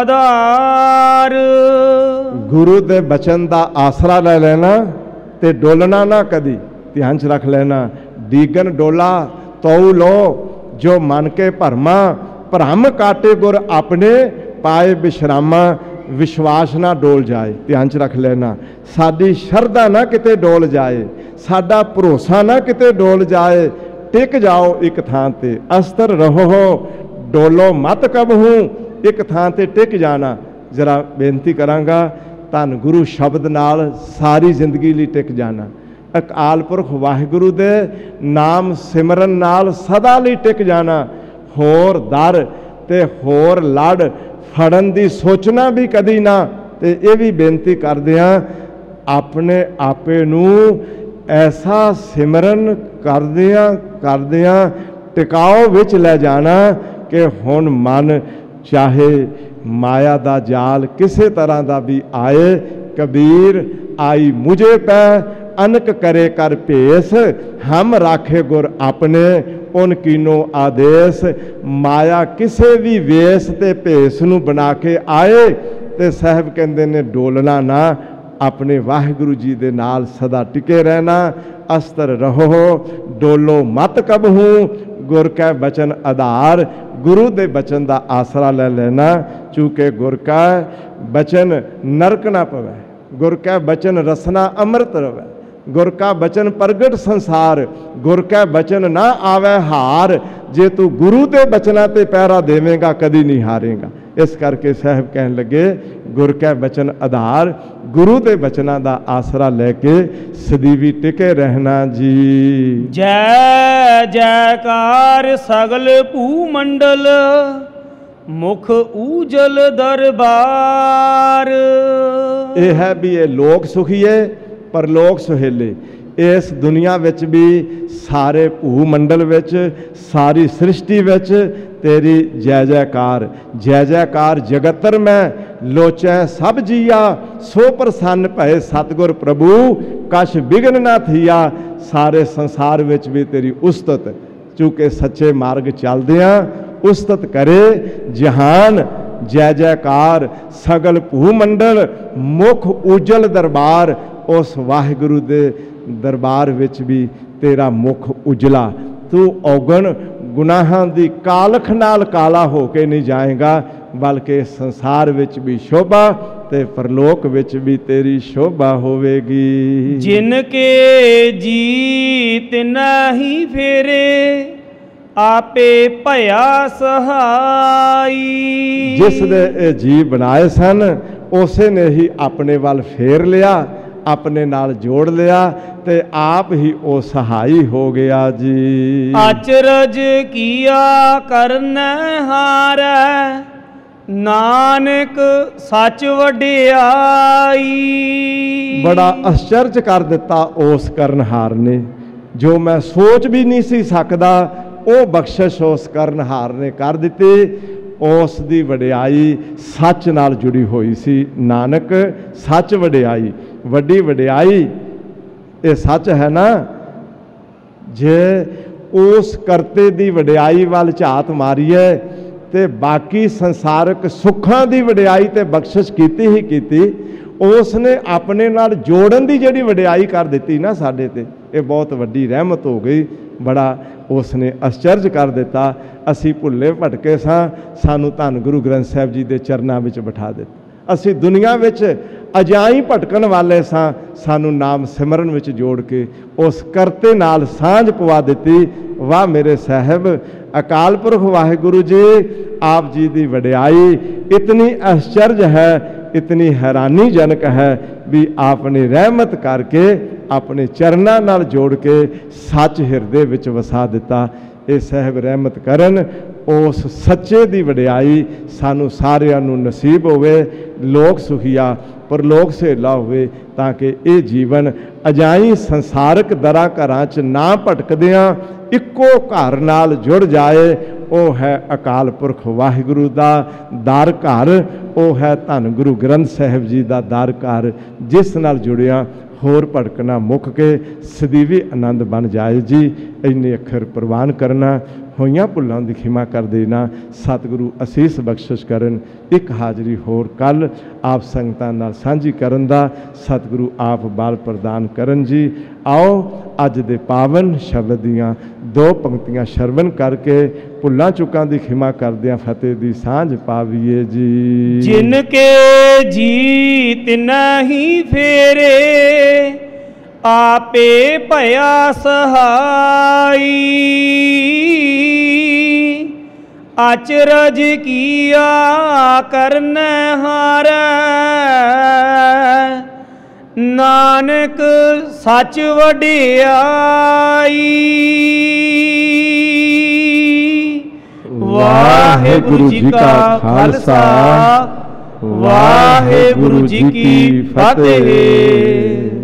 आधार। गुरु दे बचन दा आसरा ले लेना ते डोलना ना कदी। ध्यान च रख लेना, डीगन डोला तो लो जो मन के भरमा, ਭਰਮ ਕਾਟੇ ਗੁਰ ਆਪਣੇ, ਪਾਏ ਵਿਸ਼ਰਾਮਾ ਵਿਸ਼ਵਾਸ ਨਾ ਡੋਲ ਜਾਏ। ਧਿਆਨ 'ਚ ਰੱਖ ਲੈਣਾ, ਸਾਡੀ ਸ਼ਰਧਾ ਨਾ ਕਿਤੇ ਡੋਲ ਜਾਏ, ਸਾਡਾ ਭਰੋਸਾ ਨਾ ਕਿਤੇ ਡੋਲ ਜਾਏ। ਟਿਕ ਜਾਓ ਇੱਕ ਥਾਂ ਤੇ, ਅਸਤਰ ਰਹੋ ਡੋਲੋ ਮਤ ਕਬਹੂ, ਇੱਕ ਥਾਂ ਤੇ ਟਿਕ ਜਾਣਾ। ਜਰਾ ਬੇਨਤੀ ਕਰਾਂਗਾ, ਧੰਨ ਗੁਰੂ ਸ਼ਬਦ ਨਾਲ ਸਾਰੀ ਜ਼ਿੰਦਗੀ ਲਈ ਟਿਕ ਜਾਣਾ। ਅਕਾਲ ਪੁਰਖ ਵਾਹਿਗੁਰੂ ਦੇ ਨਾਮ ਸਿਮਰਨ ਨਾਲ ਸਦਾ ਲਈ ਟਿਕ ਜਾਣਾ। ਹੋਰ ਦਰ ਤੇ ਹੋਰ ਲੜ ਫੜਨ ਦੀ ਸੋਚਣਾ ਵੀ ਕਦੀ ਨਾ। ਤੇ ਇਹ ਵੀ ਬੇਨਤੀ ਕਰਦੇ ਹਾਂ, ਆਪਣੇ ਆਪੇ ਨੂੰ ਐਸਾ ਸਿਮਰਨ ਕਰਦਿਆਂ ਕਰਦਿਆਂ ਟਿਕਾਓ ਵਿੱਚ ਲੈ ਜਾਣਾ ਕਿ ਹੁਣ ਮਨ ਚਾਹੇ ਮਾਇਆ ਦਾ ਜਾਲ ਕਿਸੇ ਤਰ੍ਹਾਂ ਦਾ ਵੀ ਆਏ, ਕਬੀਰ ਆਈ ਮੁਝੇ ਪੈ ਅਨਕ ਕਰੇ ਕਰ ਭੇਸ, ਹਮ ਰਾਖੇ ਗੁਰ ਆਪਣੇ ਉਨ ਕੀਨੋ ਆਦੇਸ। ਮਾਇਆ ਕਿਸੇ ਵੀ ਵੇਸ ਤੇ ਭੇਸ ਨੂੰ ਬਣਾ ਕੇ ਆਏ ਤੇ ਸਾਹਿਬ ਕਹਿੰਦੇ ਨੇ ਡੋਲਣਾ ਨਾ, ਆਪਣੇ ਵਾਹਿਗੁਰੂ ਜੀ ਦੇ ਨਾਲ ਸਦਾ ਟਿਕੇ ਰਹਿਣਾ। ਅਸਤਰ ਰਹੋ ਡੋਲੋ ਮਤ ਕਬਹੂ, ਗੁਰ ਕੈ ਬਚਨ ਆਧਾਰ, ਗੁਰੂ ਦੇ ਬਚਨ ਦਾ ਆਸਰਾ ਲੈ ਲੈਣਾ। ਚੂੰਕਿ ਗੁਰ ਕਾ ਬਚਨ ਨਰਕ ਨਾ ਪਵੈ, ਗੁਰ ਕੈ ਬਚਨ ਰਸਨਾ ਅੰਮ੍ਰਿਤ ਰਵੈ, ਗੁਰ ਕਾ ਬਚਨ ਪ੍ਰਗਟ ਸੰਸਾਰ, ਗੁਰ ਕੈ ਬਚਨ ਨਾ ਆਵੈ ਹਾਰ। ਜੇ ਤੂੰ ਗੁਰੂ ਦੇ ਬਚਨਾਂ ਤੇ ਪਹਿਰਾ ਦੇਵੇਂਗਾ ਕਦੀ ਨਹੀਂ ਹਾਰੇਗਾ। ਇਸ ਕਰਕੇ ਸਾਹਿਬ ਕਹਿਣ ਲੱਗੇ, ਗੁਰ ਕੈ ਬਚਨ ਆਧਾਰ, ਗੁਰੂ ਦੇ ਬਚਨਾਂ ਦਾ ਆਸਰਾ ਲੈ ਕੇ ਸਦੀਵੀ ਟਿਕੇ ਰਹਿਣਾ ਜੀ। ਜੈ ਜੈਕਾਰ ਸਗਲ ਭੂ ਮੰਡਲ, ਮੁਖ ਊਜਲ ਦਰਬਾਰ। ਇਹ ਹੈ ਵੀ ਇਹ ਲੋਕ ਸੁਖੀਏ ਪਰਲੋਕ ਸੁਹੇਲੇ। ਇਸ ਦੁਨੀਆ ਵਿੱਚ ਵੀ ਸਾਰੇ ਭੂ ਮੰਡਲ ਵਿੱਚ ਸਾਰੀ ਸ੍ਰਿਸ਼ਟੀ ਵਿੱਚ ਤੇਰੀ ਜੈ ਜੈਕਾਰ। ਜੈ ਜੈਕਾਰ ਜਗਤਰ ਮੈਂ ਲੋਚੈ ਸਭ ਜੀਆ, ਸੋ ਪ੍ਰਸੰਨ ਭਏ ਸਤਿਗੁਰ ਪ੍ਰਭੂ ਕਛ ਬਿਗਨ ਨਾ ਥੀਆ। ਸਾਰੇ ਸੰਸਾਰ ਵਿੱਚ ਵੀ ਤੇਰੀ ਉਸਤਤ, ਚੂੰਕਿ ਸੱਚੇ ਮਾਰਗ ਚੱਲਦਿਆਂ ਉਸਤਤ ਕਰੇ ਜਹਾਨ। ਜੈ ਜੈਕਾਰ ਸਗਲ ਭੂ ਮੰਡਲ, ਮੁਖ ਉਜਲ ਦਰਬਾਰ। ਉਸ ਵਾਹਿਗੁਰੂ ਦੇ ਦਰਬਾਰ ਵਿੱਚ ਵੀ ਤੇਰਾ ਮੁਖ ਉਜਲਾ। ਤੂੰ ਔਗਣ ਗੁਨਾਹਾਂ ਦੀ ਕਾਲਖ ਨਾਲ ਕਾਲਾ ਹੋ ਕੇ ਨਹੀਂ ਜਾਏਗਾ, ਬਲਕਿ ਸੰਸਾਰ ਵਿੱਚ ਵੀ ਸ਼ੋਭਾ ਤੇ ਪਰਲੋਕ ਵਿੱਚ ਵੀ ਤੇਰੀ ਸ਼ੋਭਾ ਹੋਵੇਗੀ। ਜਿਨ ਕੇ ਜੀ ਤਿਨ੍ਹਾਂ ਹੀ ਫੇਰੇ, ਆਪੇ ਭਇਆ ਸਹਾਈ। ਜਿਸ ਦੇ ਇਹ ਜੀਵ ਬਣਾਏ ਸਨ ਉਸੇ ਨੇ ਹੀ ਆਪਣੇ ਵੱਲ ਫੇਰ ਲਿਆ, ਆਪਣੇ ਨਾਲ ਜੋੜ ਲਿਆ ਤੇ ਆਪ ਹੀ ਉਹ ਸਹਾਈ ਹੋ ਗਿਆ ਜੀ। ਅਚਰਜ ਕੀਆ ਕਰਨ ਹਾਰੈ, ਨਾਨਕ ਸੱਚ ਵਡਿਆਈ। ਬੜਾ ਅਚਰਜ ਕਰ ਦਿੱਤਾ ਉਸ ਕਰਨਹਾਰ ਨੇ, ਜੋ ਮੈਂ ਸੋਚ ਵੀ ਨਹੀਂ ਸੀ ਸਕਦਾ ਉਹ ਬਖਸ਼ਿਸ਼ ਉਸ ਕਰਨਹਾਰ ਨੇ ਕਰ ਦਿੱਤੀ। ਉਸ ਦੀ ਵਡਿਆਈ ਸੱਚ ਨਾਲ ਜੁੜੀ ਹੋਈ ਸੀ। ਨਾਨਕ ਸੱਚ ਵਡਿਆਈ, ਵੱਡੀ ਵਡਿਆਈ ਇਹ ਸੱਚ ਹੈ ਨਾ। ਜੇ ਉਸ ਕਰਤੇ ਦੀ ਵਡਿਆਈ ਵੱਲ ਝਾਤ ਮਾਰੀਏ ਤੇ ਬਾਕੀ ਸੰਸਾਰਕ ਸੁੱਖਾਂ ਦੀ ਵਡਿਆਈ ਤੇ ਬਖਸ਼ਿਸ਼ ਕੀਤੀ ਹੀ ਕੀਤੀ। ਉਸ ਨੇ ਆਪਣੇ ਨਾਲ ਜੋੜਨ ਦੀ ਜਿਹੜੀ ਵਡਿਆਈ ਕਰ ਦਿੱਤੀ ਨਾ ਸਾਡੇ ਤੇ, ਇਹ ਬਹੁਤ ਵੱਡੀ ਰਹਿਮਤ ਹੋ ਗਈ। ਬੜਾ ਉਸ ਨੇ ਅਚਰਜ ਕਰ ਦਿੱਤਾ। ਅਸੀਂ ਭੁੱਲੇ ਭਟਕੇ ਸਾਂ, ਸਾਨੂੰ ਧੰਨ ਗੁਰੂ ਗ੍ਰੰਥ ਸਾਹਿਬ ਜੀ ਦੇ ਚਰਨਾਂ ਵਿੱਚ ਬਿਠਾ ਦਿੱਤਾ। ਅਸੀਂ ਦੁਨੀਆ ਵਿੱਚ ਅਜਾਈ ਭਟਕਣ ਵਾਲੇ ਸਾਂ, ਸਾਨੂੰ ਨਾਮ ਸਿਮਰਨ ਵਿੱਚ ਜੋੜ ਕੇ ਉਸ ਕਰਤੇ ਨਾਲ ਸਾਂਝ ਪਵਾ ਦਿੱਤੀ। ਵਾਹ ਮੇਰੇ ਸਾਹਿਬ, ਅਕਾਲ ਪੁਰਖ ਵਾਹਿਗੁਰੂ ਜੀ ਆਪ ਜੀ ਦੀ ਵਡਿਆਈ ਇਤਨੀ ਅਚਰਜ ਹੈ, ਇਤਨੀ ਹੈਰਾਨੀਜਨਕ ਹੈ ਵੀ ਆਪ ਨੇ ਰਹਿਮਤ ਕਰਕੇ ਆਪਣੇ ਚਰਨਾਂ ਨਾਲ ਜੋੜ ਕੇ ਸੱਚ ਹਿਰਦੇ ਵਿੱਚ ਵਸਾ ਦਿੱਤਾ। ਇਹ ਸਾਹਿਬ ਰਹਿਮਤ ਕਰਨ, ਉਸ ਸੱਚੇ ਦੀ ਵਡਿਆਈ ਸਾਨੂੰ ਸਾਰਿਆਂ ਨੂੰ ਨਸੀਬ ਹੋਵੇ। ਲੋਕ ਸੁਖੀਆ ਪਰਲੋਕ ਸਹੇਲਾ ਹੋਵੇ, ਤਾਂ ਕਿ ਇਹ ਜੀਵਨ ਅਜਾਈ ਸੰਸਾਰਕ ਦਰਾਂ ਘਰਾਂ 'ਚ ਨਾ ਭਟਕਦਿਆਂ ਇੱਕੋ ਘਰ ਨਾਲ ਜੁੜ ਜਾਏ। ਉਹ ਹੈ ਅਕਾਲ ਪੁਰਖ ਵਾਹਿਗੁਰੂ ਦਾ ਦਰ ਘਰ, ਉਹ ਹੈ ਧੰਨ ਗੁਰੂ ਗ੍ਰੰਥ ਸਾਹਿਬ ਜੀ ਦਾ ਦਰ ਘਰ, ਜਿਸ ਨਾਲ ਜੁੜਿਆ ਹੋਰ ਭਟਕਣਾ ਮੁੱਕ ਕੇ ਸਦੀਵੀ ਆਨੰਦ ਬਣ ਜਾਏ ਜੀ। ਇੰਨੇ ਅੱਖਰ ਪ੍ਰਵਾਨ ਕਰਨਾ। ਹੋਈਆਂ ਭੁੱਲਾਂ ਦੀ ਖਿਮਾ ਕਰ ਦੇਣਾ। ਸਤਿਗੁਰੂ ਅਸੀਸ ਬਖਸ਼ਿਸ਼ ਕਰਨ। ਇੱਕ ਹਾਜ਼ਰੀ ਹੋਰ ਕੱਲ ਆਪ ਸੰਗਤਾਂ ਨਾਲ ਸਾਂਝੀ ਕਰਨ ਦਾ ਸਤਿਗੁਰੂ ਆਪ ਬਲ ਪ੍ਰਦਾਨ ਕਰਨ ਜੀ। ਆਓ ਅੱਜ ਦੇ ਪਾਵਨ ਸ਼ਬਦ ਦੀਆਂ ਦੋ ਪੰਕਤੀਆਂ ਸ਼ਰਵਨ ਕਰਕੇ ਭੁੱਲਾਂ ਚੁੱਕਾਂ ਦੀ ਖਿਮਾ ਕਰਦਿਆਂ ਫਤਿਹ ਦੀ ਸਾਂਝ ਪਾਵੀਏ ਜੀ। ਜਿਨ ਕੇ ਜੀ ਤਿਨਾ ਹੀ ਫੇਰੇ ਆਪੇ ਭਇਆ ਸਹਾਈ, ਅਚਰਜ ਕੀਆ ਕਰਨ ਹਾਰੈ, ਨਾਨਕ ਸੱਚ ਵਡਿਆਈ। ਵਾਹਿਗੁਰੂ ਜੀ ਕਾ ਖਾਲਸਾ, ਵਾਹਿਗੁਰੂ ਜੀ ਕੀ ਫਤਿਹ।